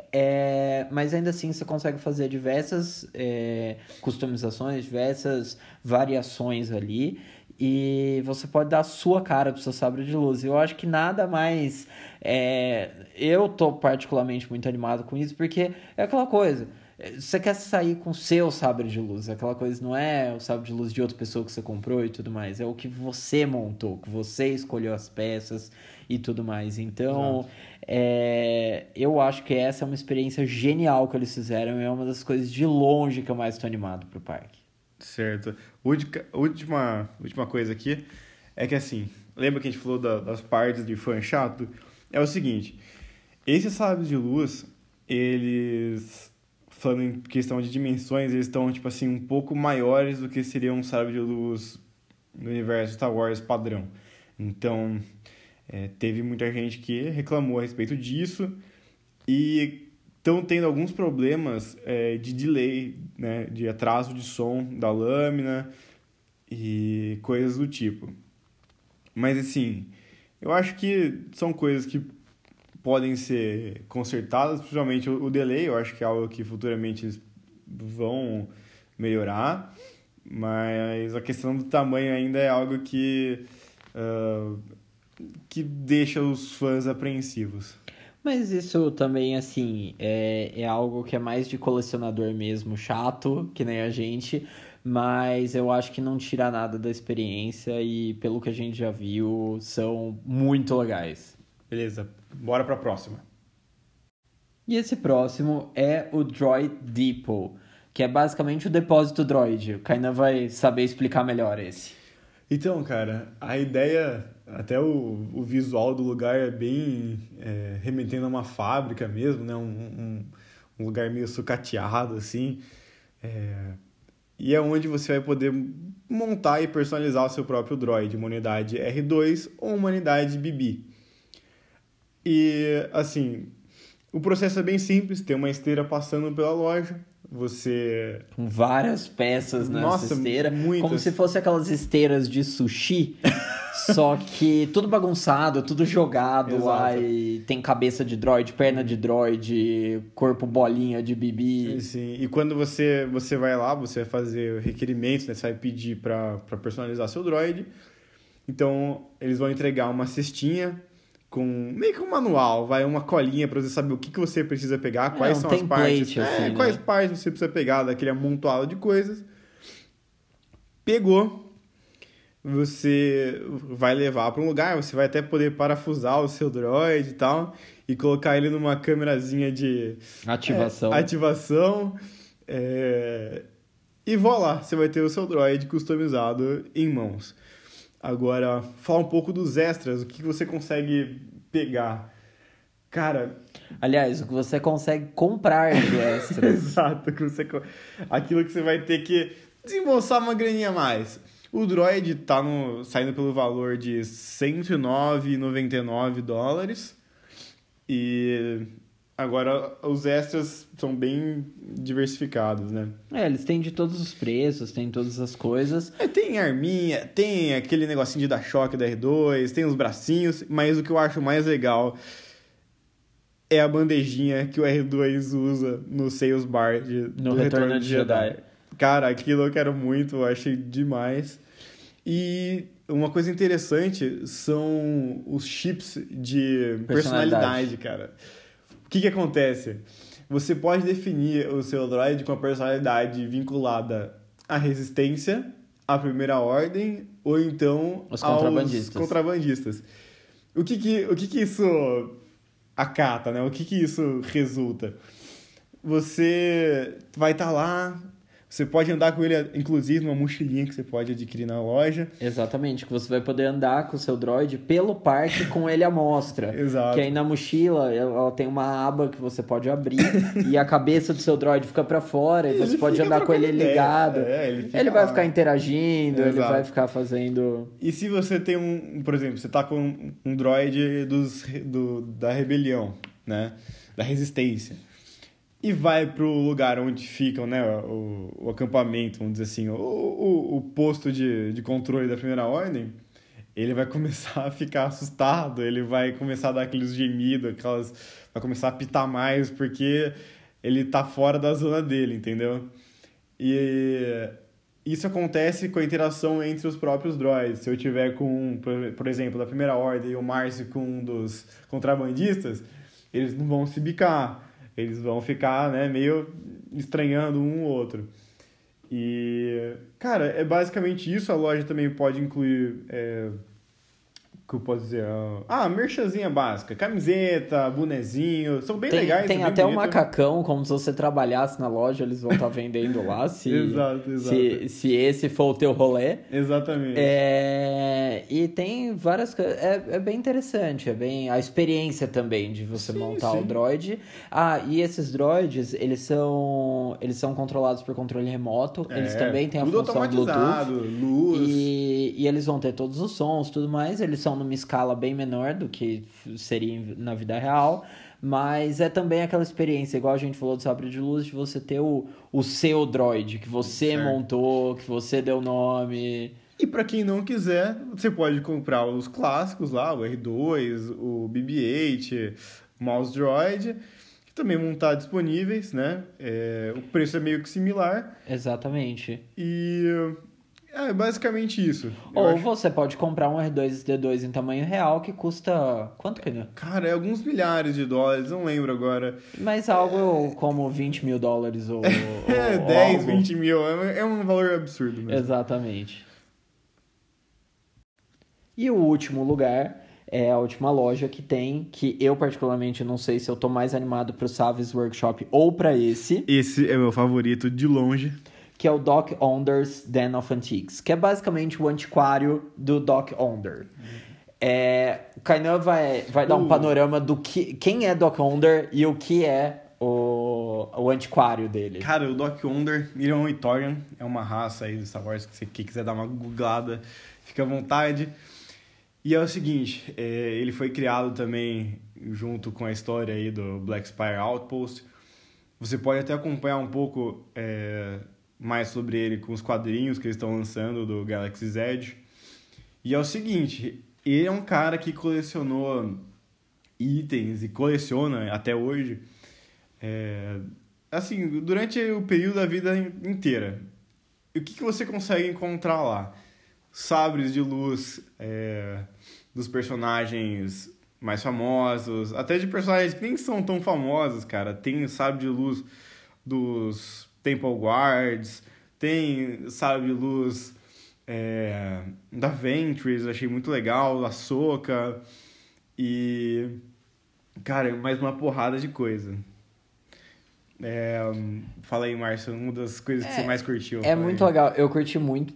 É, mas, ainda assim, você consegue fazer diversas é, customizações, diversas variações ali. E você pode dar a sua cara pro seu sabre de luz. Eu acho que nada mais... É... Eu tô particularmente muito animado com isso, porque é aquela coisa... Você quer sair com o seu sabre de luz. Aquela coisa não é o sabre de luz de outra pessoa que você comprou e tudo mais. É o que você montou, que você escolheu as peças e tudo mais. Então, é... eu acho que essa é uma experiência genial que eles fizeram. E é uma das coisas de longe que eu mais tô animado pro parque. Certo. Última, última coisa aqui é que, assim, lembra que a gente falou da, das partes de fã chato? É o seguinte, esses sabres de luz, eles, falando em questão de dimensões, eles estão, tipo assim, um pouco maiores do que seria um sabre de luz no universo Star Wars padrão. Então, é, teve muita gente que reclamou a respeito disso e... estão tendo alguns problemas é, de delay, né, de atraso de som da lâmina e coisas do tipo. Mas, assim, eu acho que são coisas que podem ser consertadas, principalmente o delay, eu acho que é algo que futuramente eles vão melhorar, mas a questão do tamanho ainda é algo que, uh, que deixa os fãs apreensivos. Mas isso também, assim, é, é algo que é mais de colecionador mesmo, chato, que nem a gente, mas eu acho que não tira nada da experiência e, pelo que a gente já viu, são muito legais. Beleza, bora pra próxima. E esse próximo é o Droid Depot, que é basicamente o depósito droid. O Kainan vai saber explicar melhor esse. Então, cara, a ideia, até o, o visual do lugar é bem é, remetendo a uma fábrica mesmo, né? Um, um, um lugar meio sucateado, assim. É, e é onde você vai poder montar e personalizar o seu próprio droid, uma unidade R dois ou uma unidade B B. E, assim, o processo é bem simples, tem uma esteira passando pela loja, você... Com várias peças nessa Nossa, esteira, muitas. como se fosse aquelas esteiras de sushi, só que tudo bagunçado, tudo jogado Exato. lá, e tem cabeça de droid, perna de droid, corpo bolinha de B B. Sim, e quando você, você vai lá, você vai fazer requerimentos, né? Você vai pedir para personalizar seu droid. Então, eles vão entregar uma cestinha com meio que um manual, vai uma colinha para você saber o que, que você precisa pegar, É, quais um são as partes, template, assim, é, né? quais partes você precisa pegar daquele amontoado de coisas. Pegou, você vai levar para um lugar, você vai até poder parafusar o seu droid e tal, e colocar ele numa câmerazinha de Ativação. é, ativação. É, e voilá, você vai ter o seu droid customizado em mãos. Agora, fala um pouco dos extras, o que você consegue pegar. Cara... Aliás, o que você consegue comprar de extras. Exato, que você... aquilo que você vai ter que desembolsar uma graninha a mais. O droid tá no... saindo pelo valor de cento e nove reais e noventa e nove dólares. E agora os extras são bem diversificados, né? É, eles têm de todos os preços, tem todas as coisas. É, tem arminha, tem aquele negocinho de dar choque da R dois, tem os bracinhos, mas o que eu acho mais legal é a bandejinha que o R dois usa no Sales Bar de, No do Retorno Retorno de de Jedi. Jedi. Cara, aquilo eu quero muito, eu achei demais. E uma coisa interessante são os chips de personalidade, Personalidade. cara. O que que acontece? Você pode definir o seu droid com a personalidade vinculada à resistência, à primeira ordem, ou então Os aos contrabandistas. contrabandistas. O que que, o que que isso acata, né? O que que isso resulta? Você vai estar lá... Você pode andar com ele, inclusive, numa mochilinha que você pode adquirir na loja. Exatamente, que você vai poder andar com o seu droid pelo parque com ele à mostra. Exato. Que aí na mochila ela tem uma aba que você pode abrir e a cabeça do seu droid fica pra fora e Ele você pode fica andar com ele trocando ideia. ligado. É, ele fica ele vai lá. ficar interagindo, ele Exato. vai ficar fazendo... E se você tem um, por exemplo, você tá com um droid dos, do, da rebelião, né? Da resistência. E vai pro lugar onde ficam, né? O, o acampamento, vamos dizer assim, o, o, o posto de, de controle da primeira ordem, ele vai começar a ficar assustado, ele vai começar a dar aqueles gemidos, aquelas, vai começar a pitar mais, porque ele tá fora da zona dele, entendeu? E isso acontece com a interação entre os próprios droids. Se eu tiver com, por exemplo, da primeira ordem e o Márcio com um dos contrabandistas, eles não vão se bicar. Eles vão ficar, né, meio estranhando um ou outro. E, cara, é basicamente isso. A loja também pode incluir... É, o que eu posso dizer? Ah, merchanzinha básica. Camiseta, bonezinho. São bem tem, legais. Tem bem até um bonito. macacão, como se você trabalhasse na loja, eles vão estar vendendo lá. Se, Exato, exato. Se, se esse for o teu rolê. Exatamente. É, e tem várias coisas. É, é bem interessante. É bem a experiência também de você Sim, montar sim. o droid. Ah, e esses droids, eles são, eles são controlados por controle remoto. Eles É, também têm a tudo função automatizado, Bluetooth. luz. E, e eles vão ter todos os sons, tudo mais. Eles são numa escala bem menor do que seria na vida real. Mas é também aquela experiência, igual a gente falou do sabre de luz, de você ter o, o seu droid, que você Certo. montou, que você deu nome. E para quem não quiser, você pode comprar os clássicos lá, o R dois, o B B oito, o Mouse Droid, que também vão estar disponíveis, né? É, o preço é meio que similar. Exatamente. E é basicamente isso. Ou acho... você pode comprar um R dois D dois em tamanho real que custa... Quanto que é? Cara, é alguns milhares de dólares, não lembro agora. Mas algo é... como vinte mil dólares ou... É, ou dez, algo... vinte mil, é um valor absurdo mesmo. Exatamente. E o último lugar é a última loja que tem, que eu particularmente não sei se eu tô mais animado pro Savage Workshop ou pra esse. Esse é meu favorito de longe. Que é o Doc Onder's Den of Antiques, que é basicamente o antiquário do Doc Onder. É, o Kainan vai, vai dar um Uh. panorama do que, quem é Doc Onder e o que é o, o antiquário dele. Cara, o Doc Onder, ele é um Ithorian, é uma raça aí do Star Wars, que você que quiser dar uma googlada, fica à vontade. E é o seguinte, é, ele foi criado também junto com a história aí do Black Spire Outpost. Você pode até acompanhar um pouco é, mais sobre ele com os quadrinhos que eles estão lançando do Galaxy's Edge. E é o seguinte, ele é um cara que colecionou itens e coleciona até hoje, é, assim, durante o período da vida inteira. E o que, que você consegue encontrar lá? Sabres de luz é, dos personagens mais famosos, até de personagens que nem são tão famosos, cara. Tem o sabre de luz dos Temple Guards, tem sabre de luz é, da Ventress, achei muito legal, da Ahsoka, e, cara, mais uma porrada de coisa. É, fala aí, Márcio, uma das coisas que é, você mais curtiu. É muito aí. Legal, eu curti muito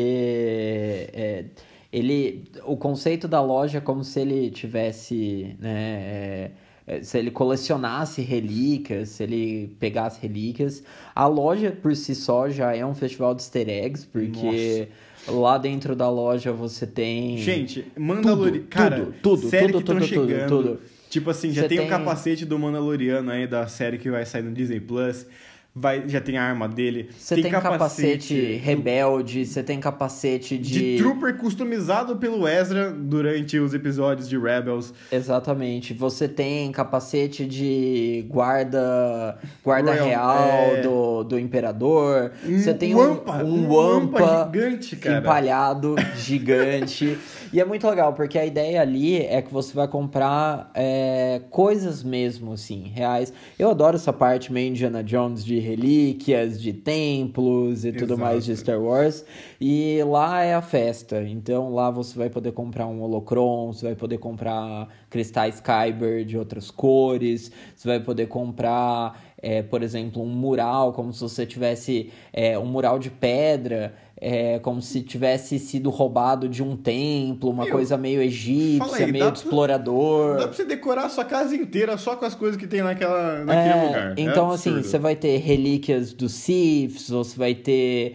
porque é, ele, o conceito da loja é como se ele tivesse, né, é, se ele colecionasse relíquias, se ele pegasse relíquias. A loja por si só já é um festival de easter eggs, porque Nossa. Lá dentro da loja você tem... Gente, Mandaloriano, cara, tudo, tudo, série tudo, que tudo, chegando. tudo, tudo. Tipo assim, já Você tem, tem o capacete do Mandaloriano aí, da série que vai sair no Disney Plus. Vai, já tem a arma dele. Você tem, tem capacete, capacete rebelde, você tem capacete de... De Trooper customizado pelo Ezra durante os episódios de Rebels. Exatamente. Você tem capacete de guarda, guarda Royal, real é... do, do Imperador. Um você tem Wampa, um, um, um Wampa, Wampa gigante, cara. Empalhado, gigante. E é muito legal, porque a ideia ali é que você vai comprar é, coisas mesmo, assim, reais. Eu adoro essa parte meio Indiana Jones de relíquias, de templos e tudo Exato. Mais de Star Wars. E lá é a festa. Então lá você vai poder comprar um holocron, você vai poder comprar cristais Kyber de outras cores, você vai poder comprar, é, por exemplo, um mural, como se você tivesse é, um mural de pedra, é, como se tivesse sido roubado de um templo, uma Meu, coisa meio egípcia, aí, meio explorador. Pra, dá pra você decorar a sua casa inteira só com as coisas que tem naquela, naquele é, lugar. Então, é assim, você vai ter relíquias dos Siths, ou você vai ter...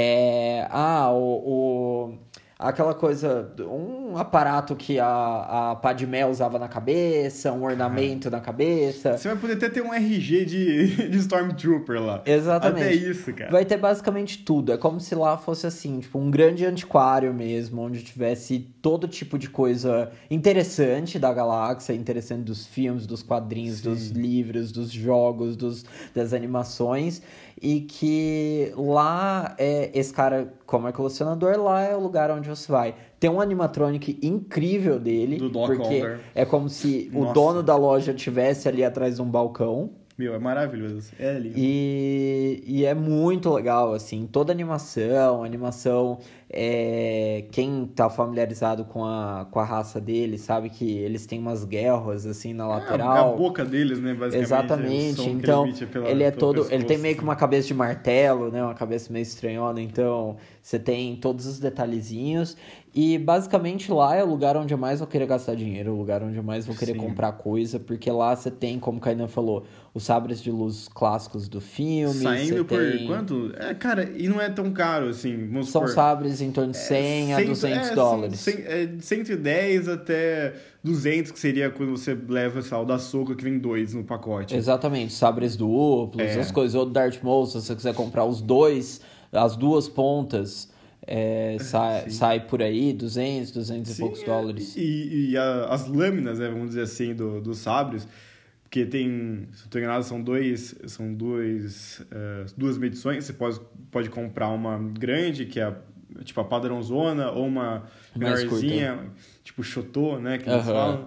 É, ah, o... o aquela coisa, um aparato que a, a Padmé usava na cabeça, um ornamento ah. na cabeça. Você vai poder até ter um R G de, de Stormtrooper lá. Exatamente. Até isso, cara. Vai ter basicamente tudo. É como se lá fosse assim, tipo, um grande antiquário mesmo, onde tivesse todo tipo de coisa interessante da galáxia, interessante dos filmes, dos quadrinhos, Sim. dos livros, dos jogos, dos, das animações. E que lá, é, esse cara, como é colecionador, lá é o lugar onde você vai. Tem um animatronic incrível dele, do Doc porque Onder. É como se Nossa. O dono da loja estivesse ali atrás de um balcão. Meu, é maravilhoso. É lindo. E, e é muito legal, assim, toda a animação, a animação, é, quem tá familiarizado com a, com a raça deles, sabe que eles têm umas guerras, assim, na lateral. É a boca deles, né, basicamente. Exatamente, então, ele, pela, ele é todo, pescoço, ele tem meio que uma cabeça de martelo, né, uma cabeça meio estranhona, então você tem todos os detalhezinhos. E basicamente lá é o lugar onde eu mais vou querer gastar dinheiro, o lugar onde eu mais vou querer Sim. comprar coisa, porque lá você tem, como o Kainan falou, os sabres de luz clássicos do filme. Saindo por tem... quanto? É, cara, e não é tão caro assim. Vamos São supor, sabres em torno de cem é, a duzentos é, dólares. cem, é, de cento e dez até duzentos, que seria quando você leva, sei lá, o da Ahsoka, que vem dois no pacote. Exatamente, sabres duplos, é. as coisas. Ou do Darth Maul, se você quiser comprar os dois, as duas pontas. é, sai, sai por aí duzentos, duzentos Sim, e poucos é. dólares. E, e a, as lâminas, né, vamos dizer assim, do, dos sabres, porque tem, se eu estou enganado, são, dois, são dois, uh, duas medições. Você pode, pode comprar uma grande, que é a, tipo a padrãozona, ou uma Mais menorzinha, curta. tipo Chotô, né, que eles Aham. falam.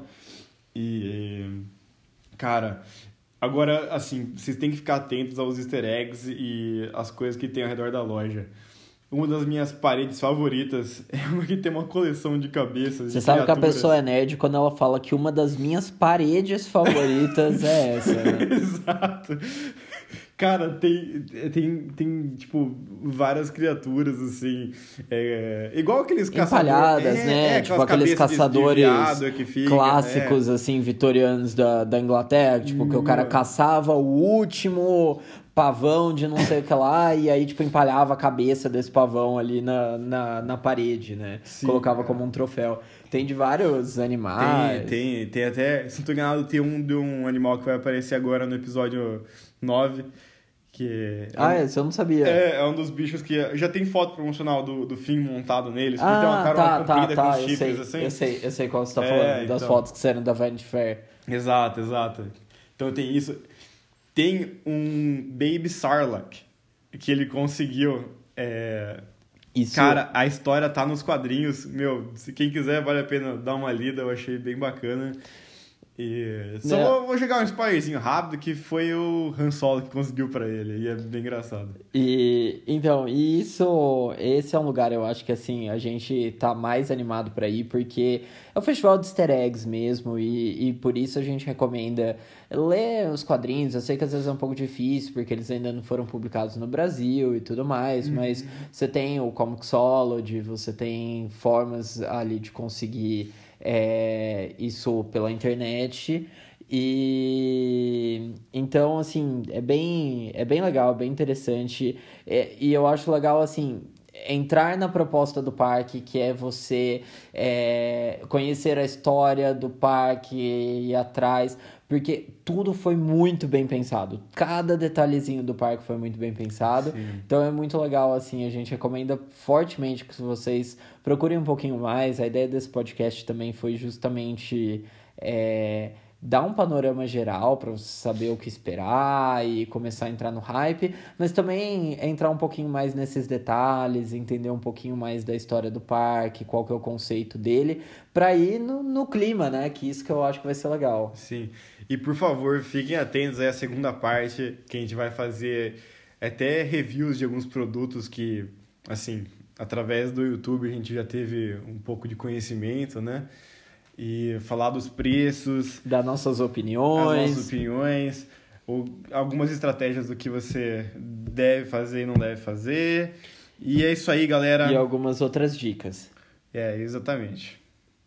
E, cara, agora, assim, vocês têm que ficar atentos aos easter eggs e as coisas que tem ao redor da loja. Uma das minhas paredes favoritas é uma que tem uma coleção de cabeças. Você de sabe que a criaturas. pessoa é nerd quando ela fala que uma das minhas paredes favoritas é essa, né? Exato. Cara, tem, tem, tem, tipo, várias criaturas, assim, é, igual aqueles caçadores... Empalhadas, é, né? É, tipo aquelas aqueles cabeças de- de caçadores viado que fica, clássicos, assim, vitorianos da, da Inglaterra. Tipo, que o cara Mano. caçava o último pavão de não sei o que lá e aí, tipo, empalhava a cabeça desse pavão ali na, na, na parede, né? Sim, Colocava cara. como um troféu. Tem de vários Tem, animais. tem, tem até, se não tô enganado, tem um de um animal que vai aparecer agora no episódio nove, que... é um- Ah, esse eu não sabia. É, é um dos bichos que já tem foto promocional do, do Finn montado neles. que Ah, tem uma cara tá, comprida tá, com tá, os eu chifres, sei, assim. eu sei, eu sei qual você tá É, falando, das então. fotos que saíram da Vanity Fair. Exato, exato. Então tem isso. Tem um Baby Sarlacc que ele conseguiu. é, Isso, Cara, a história tá nos quadrinhos. Meu, se quem quiser, vale a pena dar uma lida. Eu achei bem bacana. E só Né? vou, vou jogar um spoilerzinho rápido, que foi o Han Solo que conseguiu pra ele. E é bem engraçado. E então, e isso, esse é um lugar, eu acho que assim, a gente tá mais animado pra ir, porque é o festival de easter eggs mesmo, e, e por isso a gente recomenda ler os quadrinhos. Eu sei que às vezes é um pouco difícil, porque eles ainda não foram publicados no Brasil e tudo mais, mas você tem o Comixology, você tem formas ali de conseguir é, isso pela internet. E então, assim, é bem, é bem legal, é bem interessante. É, e eu acho legal, assim, entrar na proposta do parque, que é você é, conhecer a história do parque e ir atrás, porque tudo foi muito bem pensado. Cada detalhezinho do parque foi muito bem pensado. Sim. Então é muito legal, assim, a gente recomenda fortemente que vocês procurem um pouquinho mais. A ideia desse podcast também foi justamente é, dar um panorama geral para você saber o que esperar e começar a entrar no hype, mas também entrar um pouquinho mais nesses detalhes, entender um pouquinho mais da história do parque, qual que é o conceito dele, para ir no, no clima, né? Que isso que eu acho que vai ser legal. Sim. E por favor, fiquem atentos aí à segunda parte, que a gente vai fazer até reviews de alguns produtos que, assim, através do YouTube a gente já teve um pouco de conhecimento, né? E falar dos preços, Dar nossas as opiniões. nossas opiniões, ou algumas estratégias do que você deve fazer e não deve fazer. E é isso aí, galera. E algumas outras dicas. É, exatamente.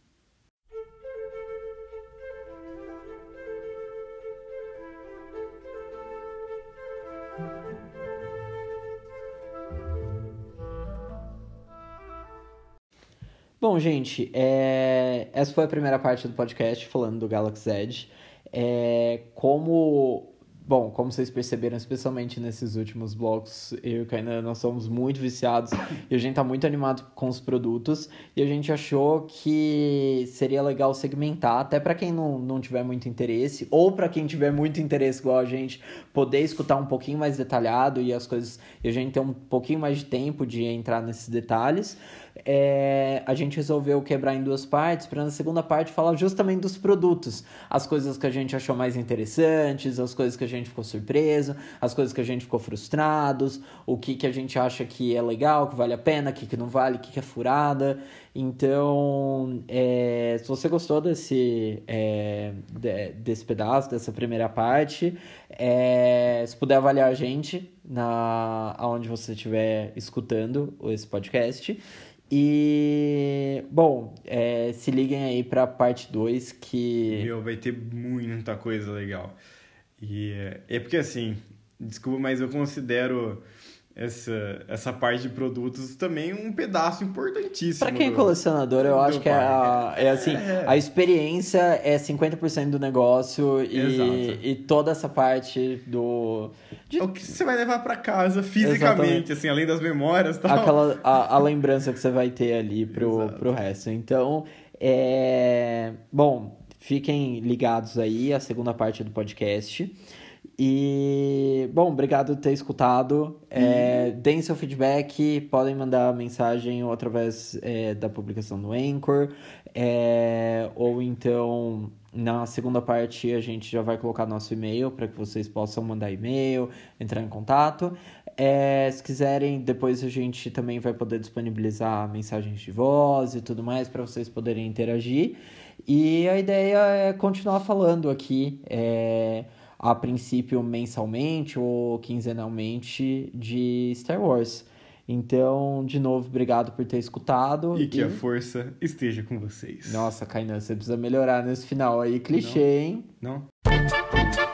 Bom, gente, é, essa foi a primeira parte do podcast falando do Galaxy Edge. É, como, bom, como vocês perceberam, especialmente nesses últimos blocos, eu e o Kainan, nós somos muito viciados e a gente tá muito animado com os produtos, e a gente achou que seria legal segmentar, até para quem não, não tiver muito interesse, ou para quem tiver muito interesse igual a gente, poder escutar um pouquinho mais detalhado e as coisas, e a gente ter um pouquinho mais de tempo de entrar nesses detalhes. É, a gente resolveu quebrar em duas partes, para na segunda parte falar justamente dos produtos, as coisas que a gente achou mais interessantes, as coisas que a gente ficou surpreso, as coisas que a gente ficou frustrados, o que, que a gente acha que é legal, que vale a pena, o que, que não vale, o que, que é furada. Então, é, se você gostou desse, é, de, desse pedaço, dessa primeira parte, é, se puder avaliar a gente na, aonde você estiver escutando esse podcast. E, bom, é, se liguem aí pra parte dois, que... Meu, vai ter muita coisa legal. E é, é porque, assim, desculpa, mas eu considero essa, essa parte de produtos também um pedaço importantíssimo. Pra quem é do- colecionador, eu do acho que é, a, parque. é assim, É. a experiência é cinquenta por cento do negócio, Exato. e, e toda essa parte do, De... O que você vai levar pra casa fisicamente, Exatamente. assim, além das memórias e tal. Aquela, a, a lembrança que você vai ter ali pro, pro resto. Então, é... Bom, fiquem ligados aí, a segunda parte do podcast. E, bom, obrigado por ter escutado. É, deem seu feedback, podem mandar mensagem ou através é, da publicação no Anchor. É, ou então, na segunda parte, a gente já vai colocar nosso e-mail para que vocês possam mandar e-mail, entrar em contato. É, se quiserem, depois a gente também vai poder disponibilizar mensagens de voz e tudo mais para vocês poderem interagir. E a ideia é continuar falando aqui, é, a princípio mensalmente ou quinzenalmente de Star Wars. Então, de novo, obrigado por ter escutado. E que e... a força esteja com vocês. Nossa, Kainan, você precisa melhorar nesse final aí. Clichê, Não. hein? Não.